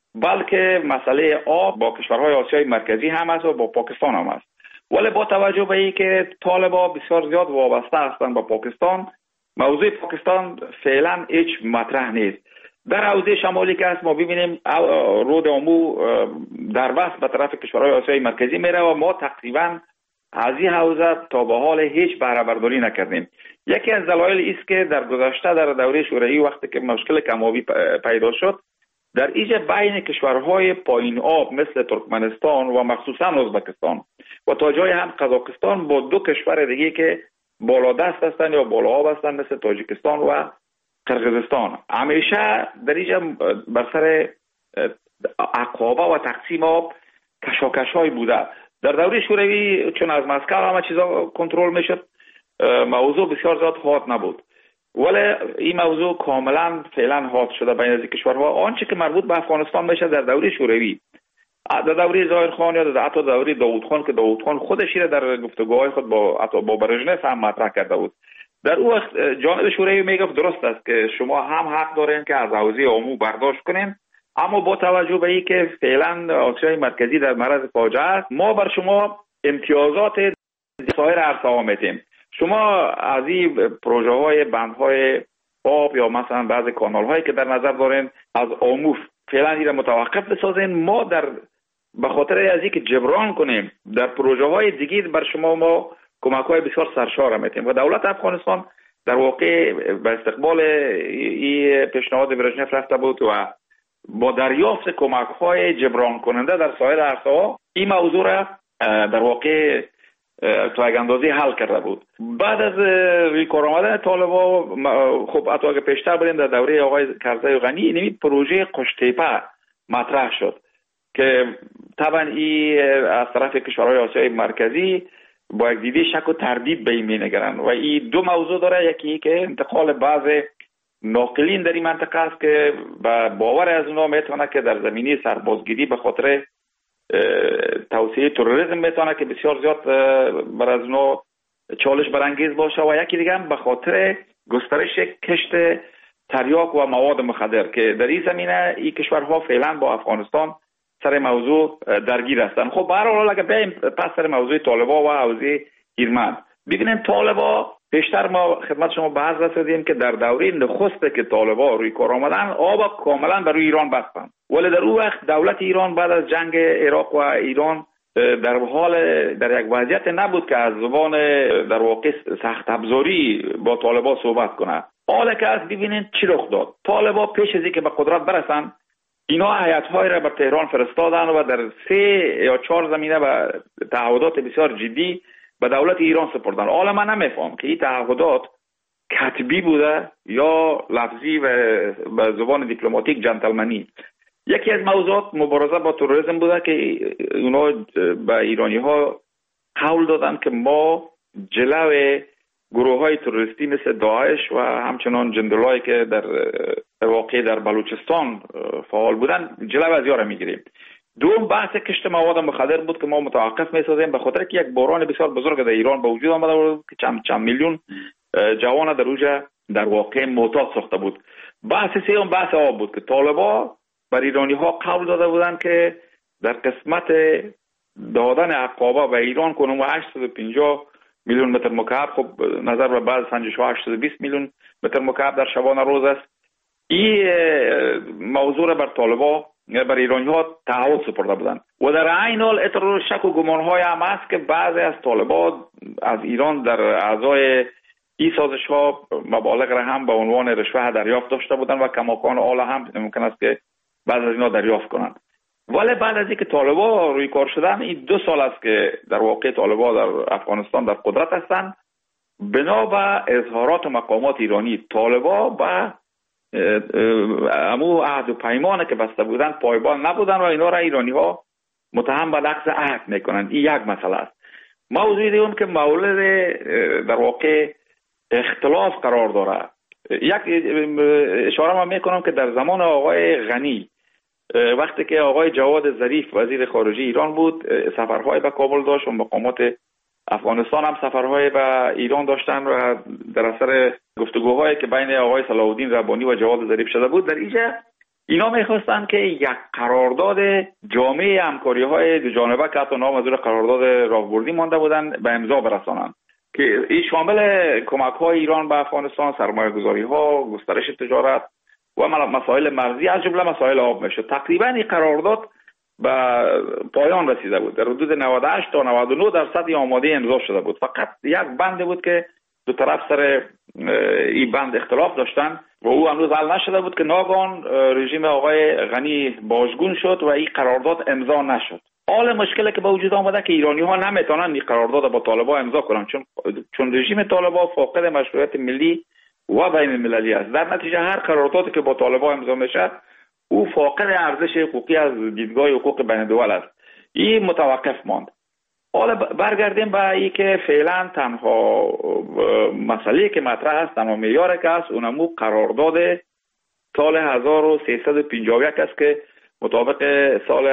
بلکه مسئله آب با کشورهای آسیای مرکزی هم است و با پاکستان هم است. ولی با توجه به اینکه طالبا بسیار زیاد وابسته هستند با پاکستان، موضوع پاکستان فعلا هیچ مطرح نیست. در حوزه شمالی که است، ما ببینیم رود آمو در وسط به طرف کشورهای آسیای مرکزی میره و ما تقریبا از این حوزه تا به حال هیچ بهره برداری نکردیم. یکی از دلایل است که در گذشته در دوره شوروی وقتی که مشکل کم‌آبی پیدا شد، در اینجا بین کشورهای پایین آب مثل ترکمنستان و مخصوصا ازبکستان و تا جای هم قزاقستان با دو کشور دیگه که بالا دست هستند یا بالا آب هستند مثل تاجیکستان و قرقیزستان، همیشه در اینجا بر سر عقابه و تقسیم آب کشاکش‌های بوده. در دوره شوروی چون از مسکو همه چیزا کنترل میشد، موضوع بسیار زیاد حاد نبود، ولی این موضوع کاملا فعلا حاد شده بین از کشورها. آنچه که مربوط به افغانستان میشه در دوره شوروی، در دوره ظاهرخان یا حتی دوره داودخان که داودخان خودش در گفتگوهای خود با برژنف هم مطرح کرده بود، در اون وقت جانب شوروی میگفت درست است که شما هم حق دارین که از حوزه آمو برداشت کنین، اما با توجه به این که فعلا آسیای مرکزی در معرض فاجعه است، ما بر شما امتیازات سایر عرصه‌ها میدیم. شما از این پروژه های بندهای آب یا مثلا بعض کانال هایی که در نظر دارین از آمو فعلا این متوقف بسازین. ما به خاطر از اینکه جبران کنیم در پروژه های دیگه بر شما ما کمک های بسیار سرشار میدیم و دولت افغانستان در واقع به استقبال این پیشنهاد برژنف رفته بود و با دریافت کمک های جبران کننده در سایر عرصه‌ها این موضوع را در واقع تا یک اندازه حل کرده بود. بعد از ریکار آمدن طالبا، خب حتی اگه پیشتر بریم در دوره آقای کرزی و غنی، نمید پروژه قشتیپه مطرح شد که طبعا این از طرف کشورهای آسیای مرکزی با یک دیده شک و تردید به این مینگرن و این دو موضوع داره. یکی که انتقال بعض ناقلین در این منطقه است که با باور از اونا میتونه که در زمینه سربازگیری به خاطر توسعه تروریسم میتونه که بسیار زیاد بر از اونا چالش برانگیز باشه و یکی دیگه هم به خاطر گسترش کشت تریاک و مواد مخدر که در این زمینه این کشورها فعلا با افغانستان سر موضوع درگیر هستند. خب به هر حال اگه بریم پس سر موضوع طالبان و حوزه هیرمند، ببینید طالبا پیشتر ما خدمت شما بحث رسیدیم که در دوره نخست که طالبا روی کار آمدن آب کاملا بر روی ایران بستن، ولی در اون وقت دولت ایران بعد از جنگ عراق و ایران در یک وضعیت نبود که از زبان در واقع سخت ابزاری با طالبا صحبت کنه. حالا که از ببینید چی رخ داد. طالبا پیش از اینکه به قدرت برسن اینا هیئت‌های را به تهران فرستادن و در 3 یا 4 زمینه به تعهدات بسیار جدی به دولت ایران سپردن. حالا من نمیفهم که این تعهدات کتبی بوده یا لفظی و به زبان دیپلماتیک جنتلمنی. یکی از موضوعات مبارزه با تروریسم بوده که اونا به ایرانی ها قول دادن که ما جلو گروه های تروریستی مثل داعش و همچنان جندلایی که در واقع در بلوچستان فعال بودن جلو از یارا میگیریم. دوم بحث کشت مواد مخدر بود که ما متوقف میسازیم به خاطر که یک بحران بسیار بزرگ در ایران به وجود آمده بود که چند میلیون جوان در اوجه در واقع معتاد ساخته بود. بحث سوم بحث آب بود که طالبا بر ایرانی ها قول داده بودند که در قسمت دادن عقابه به ایران کنم و 850 میلیون متر مکعب، خب نظر به بعض سنجش ها 820 میلیون متر مکعب در شبانه روز است. این موضوع را بر طالبا بر ایرانی ها تعهد سپرده بودند و در عین حال اطلاع شک و گمان های هم است که بعضی از طالبا از ایران در اعضای این سازش ها مبالغ را هم به عنوان رشوه دریافت داشته بودند و کماکان آلا هم ممکن است که بعض از اینا دریافت کنند. ولی بعد از اینکه طالبا روی کار شدن این 2 سال است که در واقع طالبا در افغانستان در قدرت هستند، بنا به اظهارات مقامات ایرانی طالبا به امو عهد و پیمانه که بسته بودن پایبان نبودن و اینا را ایرانی ها متهم به نقض عهد میکنند. این یک مسئله است. موضوع دیگه که مورد در واقع اختلاف قرار داره، یک اشاره من میکنم که در زمان آقای غنی وقتی که آقای جواد ظریف وزیر خارجه ایران بود سفرهای به کابل داشت و مقامات افغانستان هم سفرهای به ایران داشتن و در اثر گفتگوهایی که بین آقای صلاح الدین ربانی و جواد ظریف شده بود در اینجا اینا میخواستن که یک قرارداد جامعه همکاری های دو جانبه که حتی نام از اون قرارداد راهبردی مانده بودن به امضا برسانن که این شامل کمک های ایران به افغانستان، سرمایه گذاری ها، گسترش تجارت و مسائل مرزی از جمله مسائل آب میشه. تقریبا این قرارداد به پایان رسیده بود. در حدود 98 تا 99% آماده امضا شده بود. فقط یک بند بود که دو طرف سر این بند اختلاف داشتن و او هنوز حل نشده بود که ناگهان رژیم آقای غنی باجگون شد و این قرارداد امضا نشد. حال مشکلی که به وجود آمده که ایرانی ها نمیتونن این قرارداد با طالبان امضا کنن چون رژیم طالبان فاقد مشروعیت ملی و بین المللی است. در نتیجه هر قراردادی که با طالبان امضا میشه او فاقد ارزش حقوقی از دیدگاه حقوق بین الدول است. این متوقف ماند. حالا برگردیم به این که فعلا تنها مسئله که مطرح است، تنها معیاری که است اونمو قرارداد سال 1351 است که مطابق سال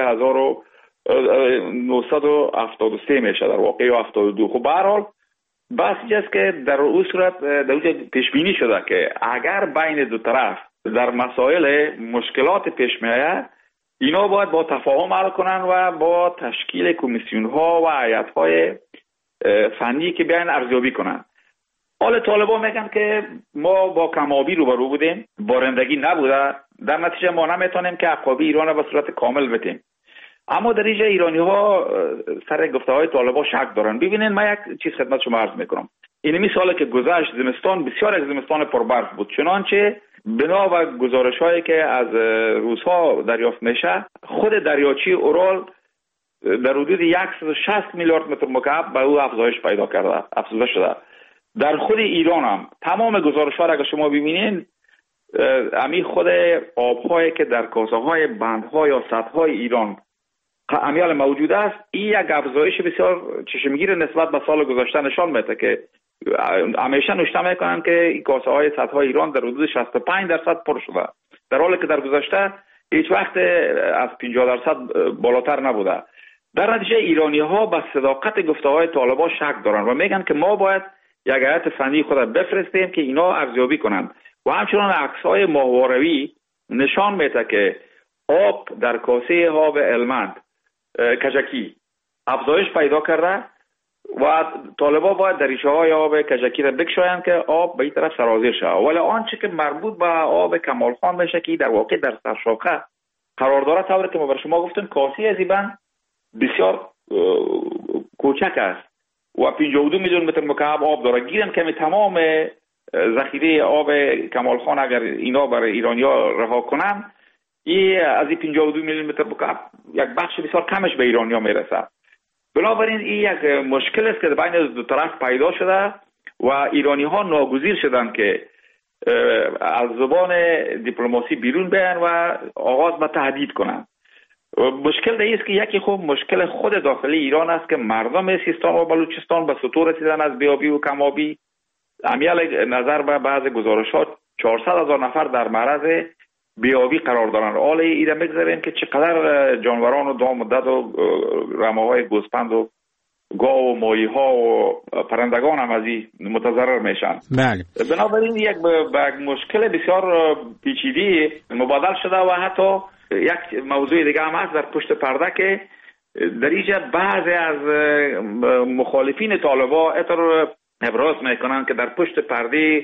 1973 میشه در واقع یا 72. خب به هر حال بس است که در اون صورت در اونجا پیش بینی شده که اگر بین دو طرف در مسائل مشکلات پیش میاد اینا باید با تفاهم حل کنن و با تشکیل کمیسیون ها و هیئت های فنی که بیان ارزیابی کنن. حال طالبان میگن که ما با کمابی روبرو بودیم، بارندگی نبوده، در نتیجه ما نمیتونیم که عقابی ایران را به صورت کامل بتیم. اما در اینجا ایرانی ها سر گفته های طالبان شک دارن. ببینید من یک چیز خدمت شما عرض میکنم. اینمی سالی که گذشت زمستان بسیار یک زمستان پربرف بود، چنانچه بنا به گزارش هایی که از روزها دریافت میشه خود دریاچه اورال در حدود 160 میلیارد متر مکعب به او افزایش پیدا کرده، افزوده شده. در خود ایران هم تمام گزارش ها را اگر شما ببینید امی خود آبهایی که در کاسه های بندها یا سدهای ایران امیال موجود است این یک افزایش بسیار چشمگیر نسبت به سال گذشته نشان میده که همیشه نوشته میکنن که این کاسه های سدهای ایران در حدود 65% پر شده، در حالی که در گذشته هیچ وقت از 50% بالاتر نبوده. در نتیجه ایرانی ها به صداقت گفته های طالبان شک دارن و میگن که ما باید یک هیئت فنی خود بفرستیم که اینا ارزیابی کنند و همچنان عکس های ماهواروی نشان میده که آب در کاسه آب هلمند کجکی افزایش پیدا کرده و طالبا باید دریچه های آب کجکی را بکشایند که آب به این طرف سرازیر شود. ولی آنچه که مربوط به آب کمال خان میشه که در واقع در سرشاخه قرار داره، طوری که ما بر شما گفتیم کاسی از این بسیار کوچک است و 52 میلیون متر مکعب آب داره. گیرن که تمام ذخیره آب کمال خان اگر اینا برای ایرانیا رها کنن، این از این 52 میلیون متر مکعب یک بخش بسیار کمش به ایرانیا میرسه. بنابراین این یک مشکل است که بین دو طرف پیدا شده و ایرانی ها ناگزیر شدن که از زبان دیپلماسی بیرون بیان و آغاز به تهدید کنند. مشکل ده است که یکی خوب مشکل خود داخلی ایران است که مردم سیستان و بلوچستان به سطور رسیدن از بیابی و کمابی. امیال نظر به بعض گزارشات 400,000 نفر در معرض بیابی قرار دارند. حالا ایده میگذاریم که چقدر جانوران و دام و دد و رمه‌های گوسفند و گاو و ماهی‌ها و پرندگان هم از این متضرر میشن. بله. بنابراین یک مشکل بسیار پیچیده مبادل شده و حتی یک موضوع دیگه هم هست در پشت پرده که در اینجا بعضی از مخالفین طالبا اطلاع ابراز میکنن که در پشت پرده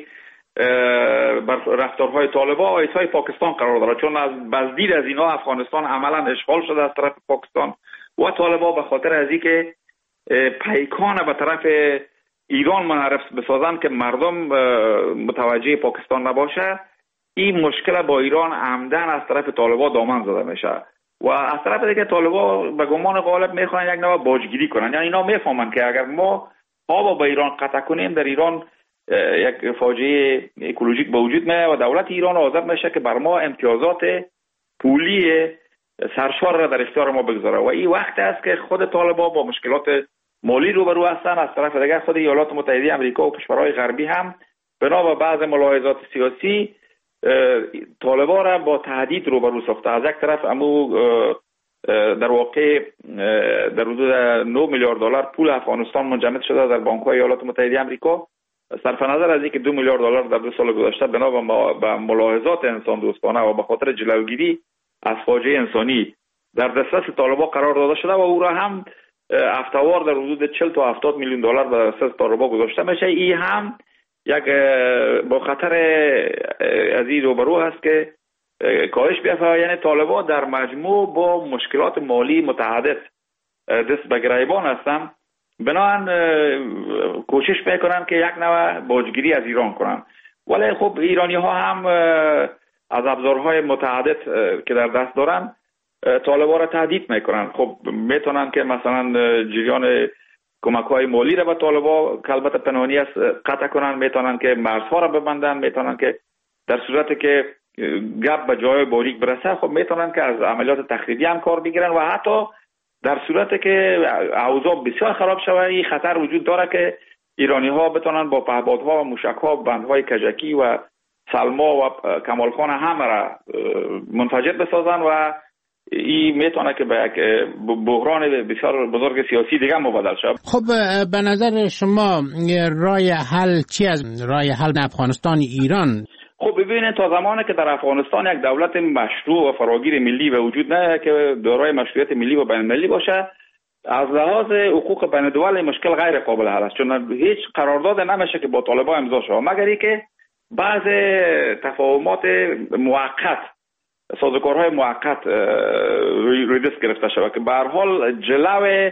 بر رفتارهای طالبا آیسای پاکستان قرار داره، چون از بازدید از اینا افغانستان عملا اشغال شده از طرف پاکستان و طالبا به خاطر از اینکه پیکان به طرف ایران منعرف بسازن که مردم متوجه پاکستان نباشه، این مشکل با ایران عمدن از طرف طالبا دامن زده میشه و از طرف دیگه طالبا به گمان غالب میخوان یک نوع باجگیری کنن. یعنی اینا میفهمن که اگر ما آب به ایران قطع کنیم در ایران یک فاجعه اکولوژیک به وجود میاد و دولت ایران حاضر میشه که بر ما امتیازات پولی سرشار را در اختیار ما بگذاره و این وقت است که خود طالبا با مشکلات مالی روبرو هستن. از طرف دیگر خود ایالات متحده آمریکا و کشورهای غربی هم بنا به بعض ملاحظات سیاسی طالبا را با تهدید روبرو ساخته. از یک طرف در واقع در حدود 9 میلیارد دلار پول افغانستان منجمد شده در بانک‌های ایالات متحده آمریکا، صرف نظر از اینکه 2 میلیارد دلار در 2 سال گذشته بنا به ملاحظات انسان دوستانه و به خاطر جلوگیری از فاجعه انسانی در دسترس طالبا قرار داده شده و او را هم هفته‌وار در حدود 40 تا 70 میلیون دلار در دسترس طالبا گذاشته میشه. این هم یک با خطر از این روبرو هست که کاهش بیافته. یعنی طالبا در مجموع با مشکلات مالی متعدد دست به گریبان هستن، بنابراین کوشش میکنن که یک نوع باجگیری از ایران کنن. ولی خب ایرانی ها هم از ابزارهای متعدد که در دست دارن طالبا را تهدید میکنن. خب میتونن که مثلا جریان کمک های مالی را به طالبا که البته پنهانی است قطع کنن، میتونن که مرزها را ببندن، میتونن که در صورتی که گپ به جای باریک برسه خب میتونن که از عملیات تخریبی هم کار بگیرن و حتی در صورتی که اوضاع بسیار خراب شود این خطر وجود داره که ایرانی ها بتونن با پهپادها و موشک‌ها و بندهای کجکی و سلما و کمال خان همه را منفجر بسازن و این میتونه که به یک بحران بسیار بزرگ سیاسی دیگه مبادل شد. خب به نظر شما راه حل چی از راه حل افغانستان ایران؟ خب ببینید تا زمانی که در افغانستان یک دولت مشروع و فراگیر ملی به وجود نه که دارای مشروعیت ملی و بین‌المللی باشه، از لحاظ حقوق بین الدول مشکل غیر قابل حل است، چون هیچ قرارداد نمیشه که با طالبان امضا شه مگر اینکه بعض تفاهمات موقت سازوکارهای موقت روی دست گرفته شود که به هر حال جلو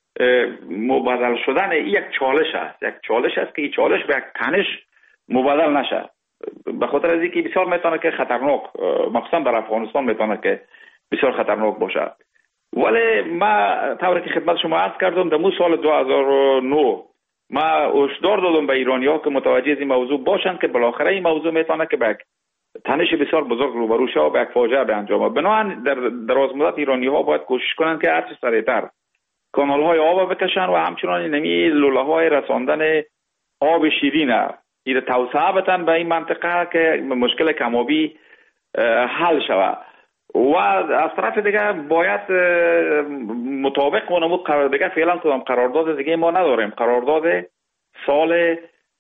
مبادل شدن یک چالش است، یک چالش است که این چالش به یک تنش مبادل نشه، به خاطر از اینکه بسیار میتونه که خطرناک مخصوصا در افغانستان میتونه که بسیار خطرناک باشه. ولی ما طوری که خدمت شما عرض کردم در سال 2009 ما هشدار دادم به ایرانی‌ها که متوجه از این موضوع باشند که بالاخره این موضوع میتونه که به تنش بسیار بزرگ روبرو شه و به یک فاجعه به انجام. بنابراین در دراز مدت ایرانی‌ها باید کوشش کنند که هر چه سریعتر کانال‌های آب بکشن و همچنان نمی لوله‌های رساندن آب شیرین این توسعه بدن به این منطقه که مشکل کمابی حل شود و از طرف دیگه باید مطابق کنم دیگه فعلا قرارداد دیگه ما نداریم. قرارداد سال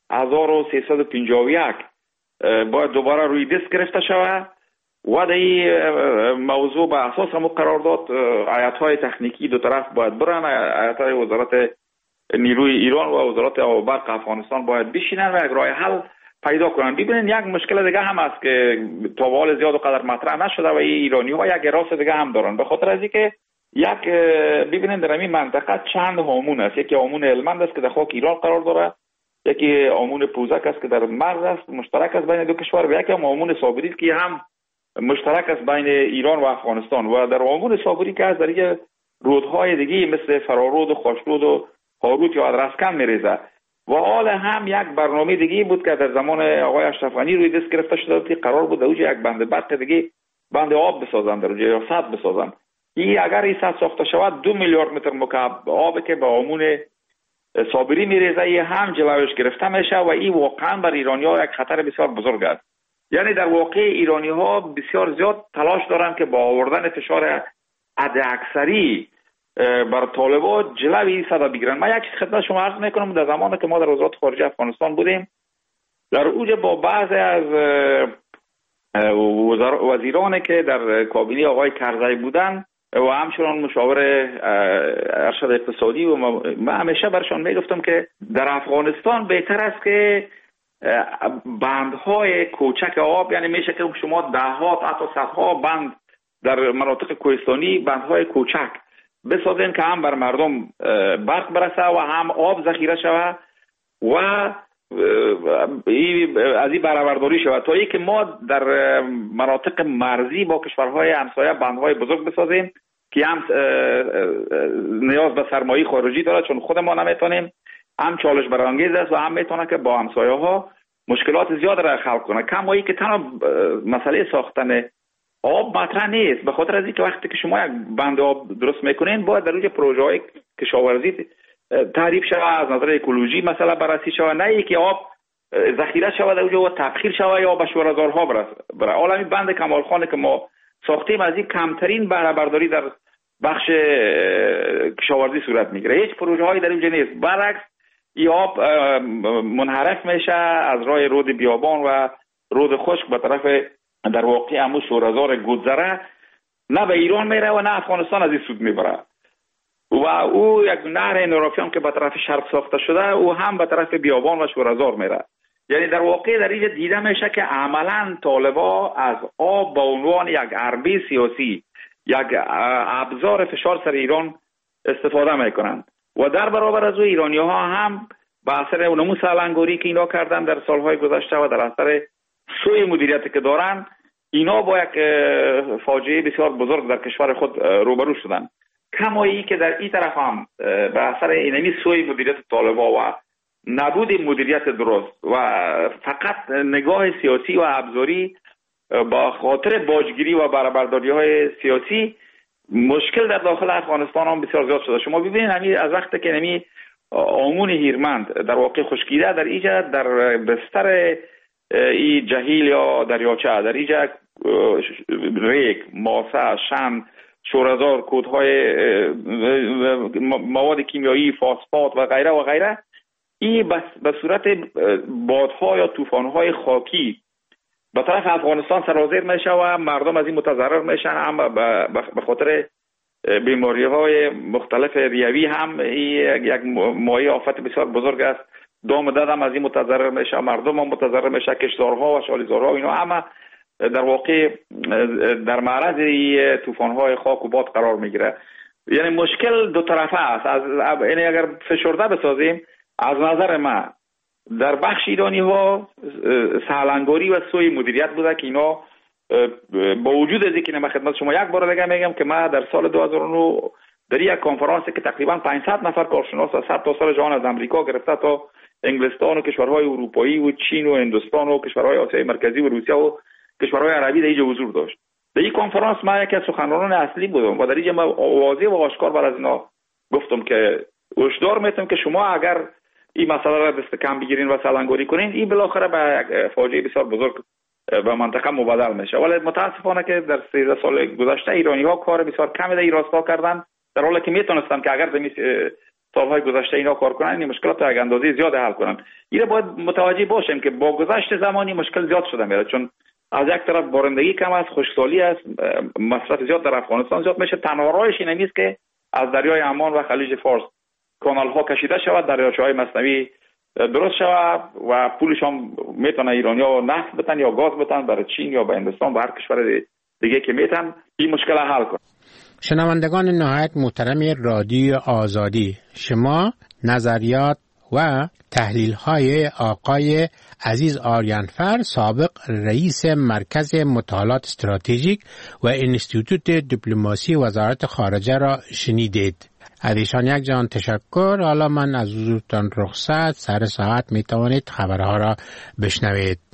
1351 باید دوباره روی دست گرفته شود و در این موضوع به اساس همون قرارداد آیت‌های تکنیکی دو طرف باید برن، آیت‌های وزارت نیروی ایران و وزارت آب و برق افغانستان باید بشینن و یک راه حل پیدا کنن. ببینید یک مشکل دیگه هم است که تا به حال زیاد و قدر مطرح نشده و ایرانی ها یک راست دیگه هم دارن، به خاطر از اینکه یک ببینید در این منطقه چند هامون است. یکی هامون هلمند است که در خاک ایران قرار داره، یکی هامون پوزک است که در مرز است مشترک است بین دو کشور، و یکی هامون صابری است که هم مشترک است بین ایران و افغانستان. و در هامون صابری که از در رودهای دیگه مثل فرارود و خوشرود و هاروت یا ادرسکن میریزه و حال هم یک برنامه دیگه بود که در زمان آقای اشرف غنی روی دست گرفته شده بود که قرار بود اونجا یک بند برق دیگه بند آب بسازن در اونجا یا سد بسازن. این اگر این سد ساخته شود 2 میلیارد متر مکعب آب که به هامون صابری میریزه ای هم جلوش گرفته میشه و این واقعا بر ایرانی‌ها یک خطر بسیار بزرگ است. یعنی در واقع ایرانی‌ها بسیار زیاد تلاش دارن که با آوردن فشار حداکثری بر طالبان جلوی صدا بگیرن. من یک چیز خدمت شما عرض میکنم، در زمانی که ما در وزارت خارجه افغانستان بودیم در اوج با بعضی از وزیرانی که در کابینه آقای کرزی بودن و همچنان مشاور ارشد اقتصادی و من همیشه برشان میگفتم که در افغانستان بهتر است که بندهای کوچک آب، یعنی میشه که شما دهها حتی صدها بند در مناطق کوهستانی بندهای کوچک بسازین که هم بر مردم برق برسه و هم آب ذخیره شود و از این برآورداری شود تا اینکه ما در مناطق مرزی با کشورهای همسایه بندهای بزرگ بسازیم که هم نیاز به سرمایه خارجی داره چون خود ما نمیتونیم، هم چالش برانگیز است و هم میتونه که با همسایه ها مشکلات زیاد را خلق کنه. کمایی که تنها مسئله ساختن آب مطرح نیست، به خاطر از اینکه وقتی که شما یک بند آب درست میکنین باید در اونجا پروژه های کشاورزی تعریف شود، از نظر اکولوژی مثلا بررسی شود، نه اینکه آب ذخیره شود در اونجا و تبخیر شود یا به شوره‌زارها برای عالمی بند کمالخانه که ما ساختیم از این کمترین بهره برداری در بخش کشاورزی صورت میگیره. هیچ پروژه هایی در اونجا نیست، برعکس این آب منحرف میشه از راه رود بیابان و رود خشک به طرف در واقع همون شوره‌زار گذره، نه به ایران میره و نه افغانستان از این سود میبره. و او یک نهر نورافیان که به طرف شرق ساخته شده او هم به طرف بیابان و شوره‌زار میره. یعنی در واقع در اینجا دیده میشه که عملا طالبا از آب به عنوان یک حربه سیاسی، یک ابزار فشار سر ایران استفاده میکنند و در برابر از او ایرانی ها هم به اثر نمو سالنگاری که اینا کردن در سالهای گذشته و در اثر سوء مدیریتی که دارن اینا با یک فاجعه بسیار بزرگ در کشور خود روبرو شدن. کمایی که در این طرف هم به اثر اینمی سوء مدیریت طالبا و نبود مدیریت درست و فقط نگاه سیاسی و ابزاری با خاطر باجگیری و برآورداری های سیاسی مشکل در داخل افغانستان هم بسیار زیاد شده. شما ببینید همین از وقتی که نمی آمون هیرمند در واقع خشکیده در اینجا در بستر ای جهیل یا دریاچه در اینجا ریگ، ماسه، شن، شوره‌زار، کودهای مواد کیمیایی، فاسفات و غیره و غیره، این به صورت بادها یا طوفان‌های خاکی به طرف افغانستان سرازیر میشه و مردم از این متضرر میشن. هم به خاطر بیماری‌های مختلف ریوی هم این یک مایه آفت بسیار بزرگ است. دام دد هم از این متضرر میشه، مردم هم متضرر میشه، کشتزارها و شالیزارها اینا همه در واقع در معرض این طوفان‌های خاک و باد قرار میگیره. یعنی مشکل دو طرفه است. یعنی اگر فشرده بسازیم از نظر من در بخش ایرانی ها سالنگاری و سوء مدیریت بوده که اینا با وجود از اینکه من خدمت شما یک بار دیگه میگم که من در سال 2009 در یک کنفرانسی که تقریبا 500 نفر کارشناس از 100 تا سال جهان از امریکا گرفته تا انگلستان و کشورهای اروپایی و چین و هندوستان و کشورهای آسیای مرکزی و روسیه و کشورهای عربی در اینجا حضور داشت. در این کنفرانس من یکی از سخنرانان اصلی بودم و در اینجا من واضح و آشکار بر از اینا گفتم که هشدار میتونم که شما اگر این مسئله را دست کم بگیرین و سالنگاری کنین این بالاخره به یک فاجعه بسیار بزرگ به منطقه مبادل میشه. ولی متاسفانه که در 13 سال گذشته ایرانی ها کار بسیار کمی در این راستا کردن، در حالی که میتونستن که اگر در سالهای گذشته اینا کار کنن این مشکلات را یک اندازه زیاد حل کنن. این باید متوجه باشیم که با گذشت زمانی مشکل زیاد شده میره، چون از یک طرف بارندگی کم است، خشکسالی است، مصرف زیاد در افغانستان زیاد میشه. تنها راهش این نیست که از دریای عمان و خلیج فارس کانال ها کشیده شود، دریاچه‌های مصنوعی درست شود و پولش هم میتونه ایرانیا نفت بتن یا گاز بتن برای چین یا به هندوستان و هر کشور دیگه که میتن این مشکل حل کنن. شنوندگان نهایت محترم رادیو آزادی، شما نظریات و تحلیل های آقای عزیز آریانفر، سابق رئیس مرکز مطالعات استراتژیک و انستیتوت دیپلماسی وزارت خارجه را شنیدید. از ایشان یک جان تشکر. حالا من از حضورتان رخصت. سر ساعت می توانید خبرها را بشنوید.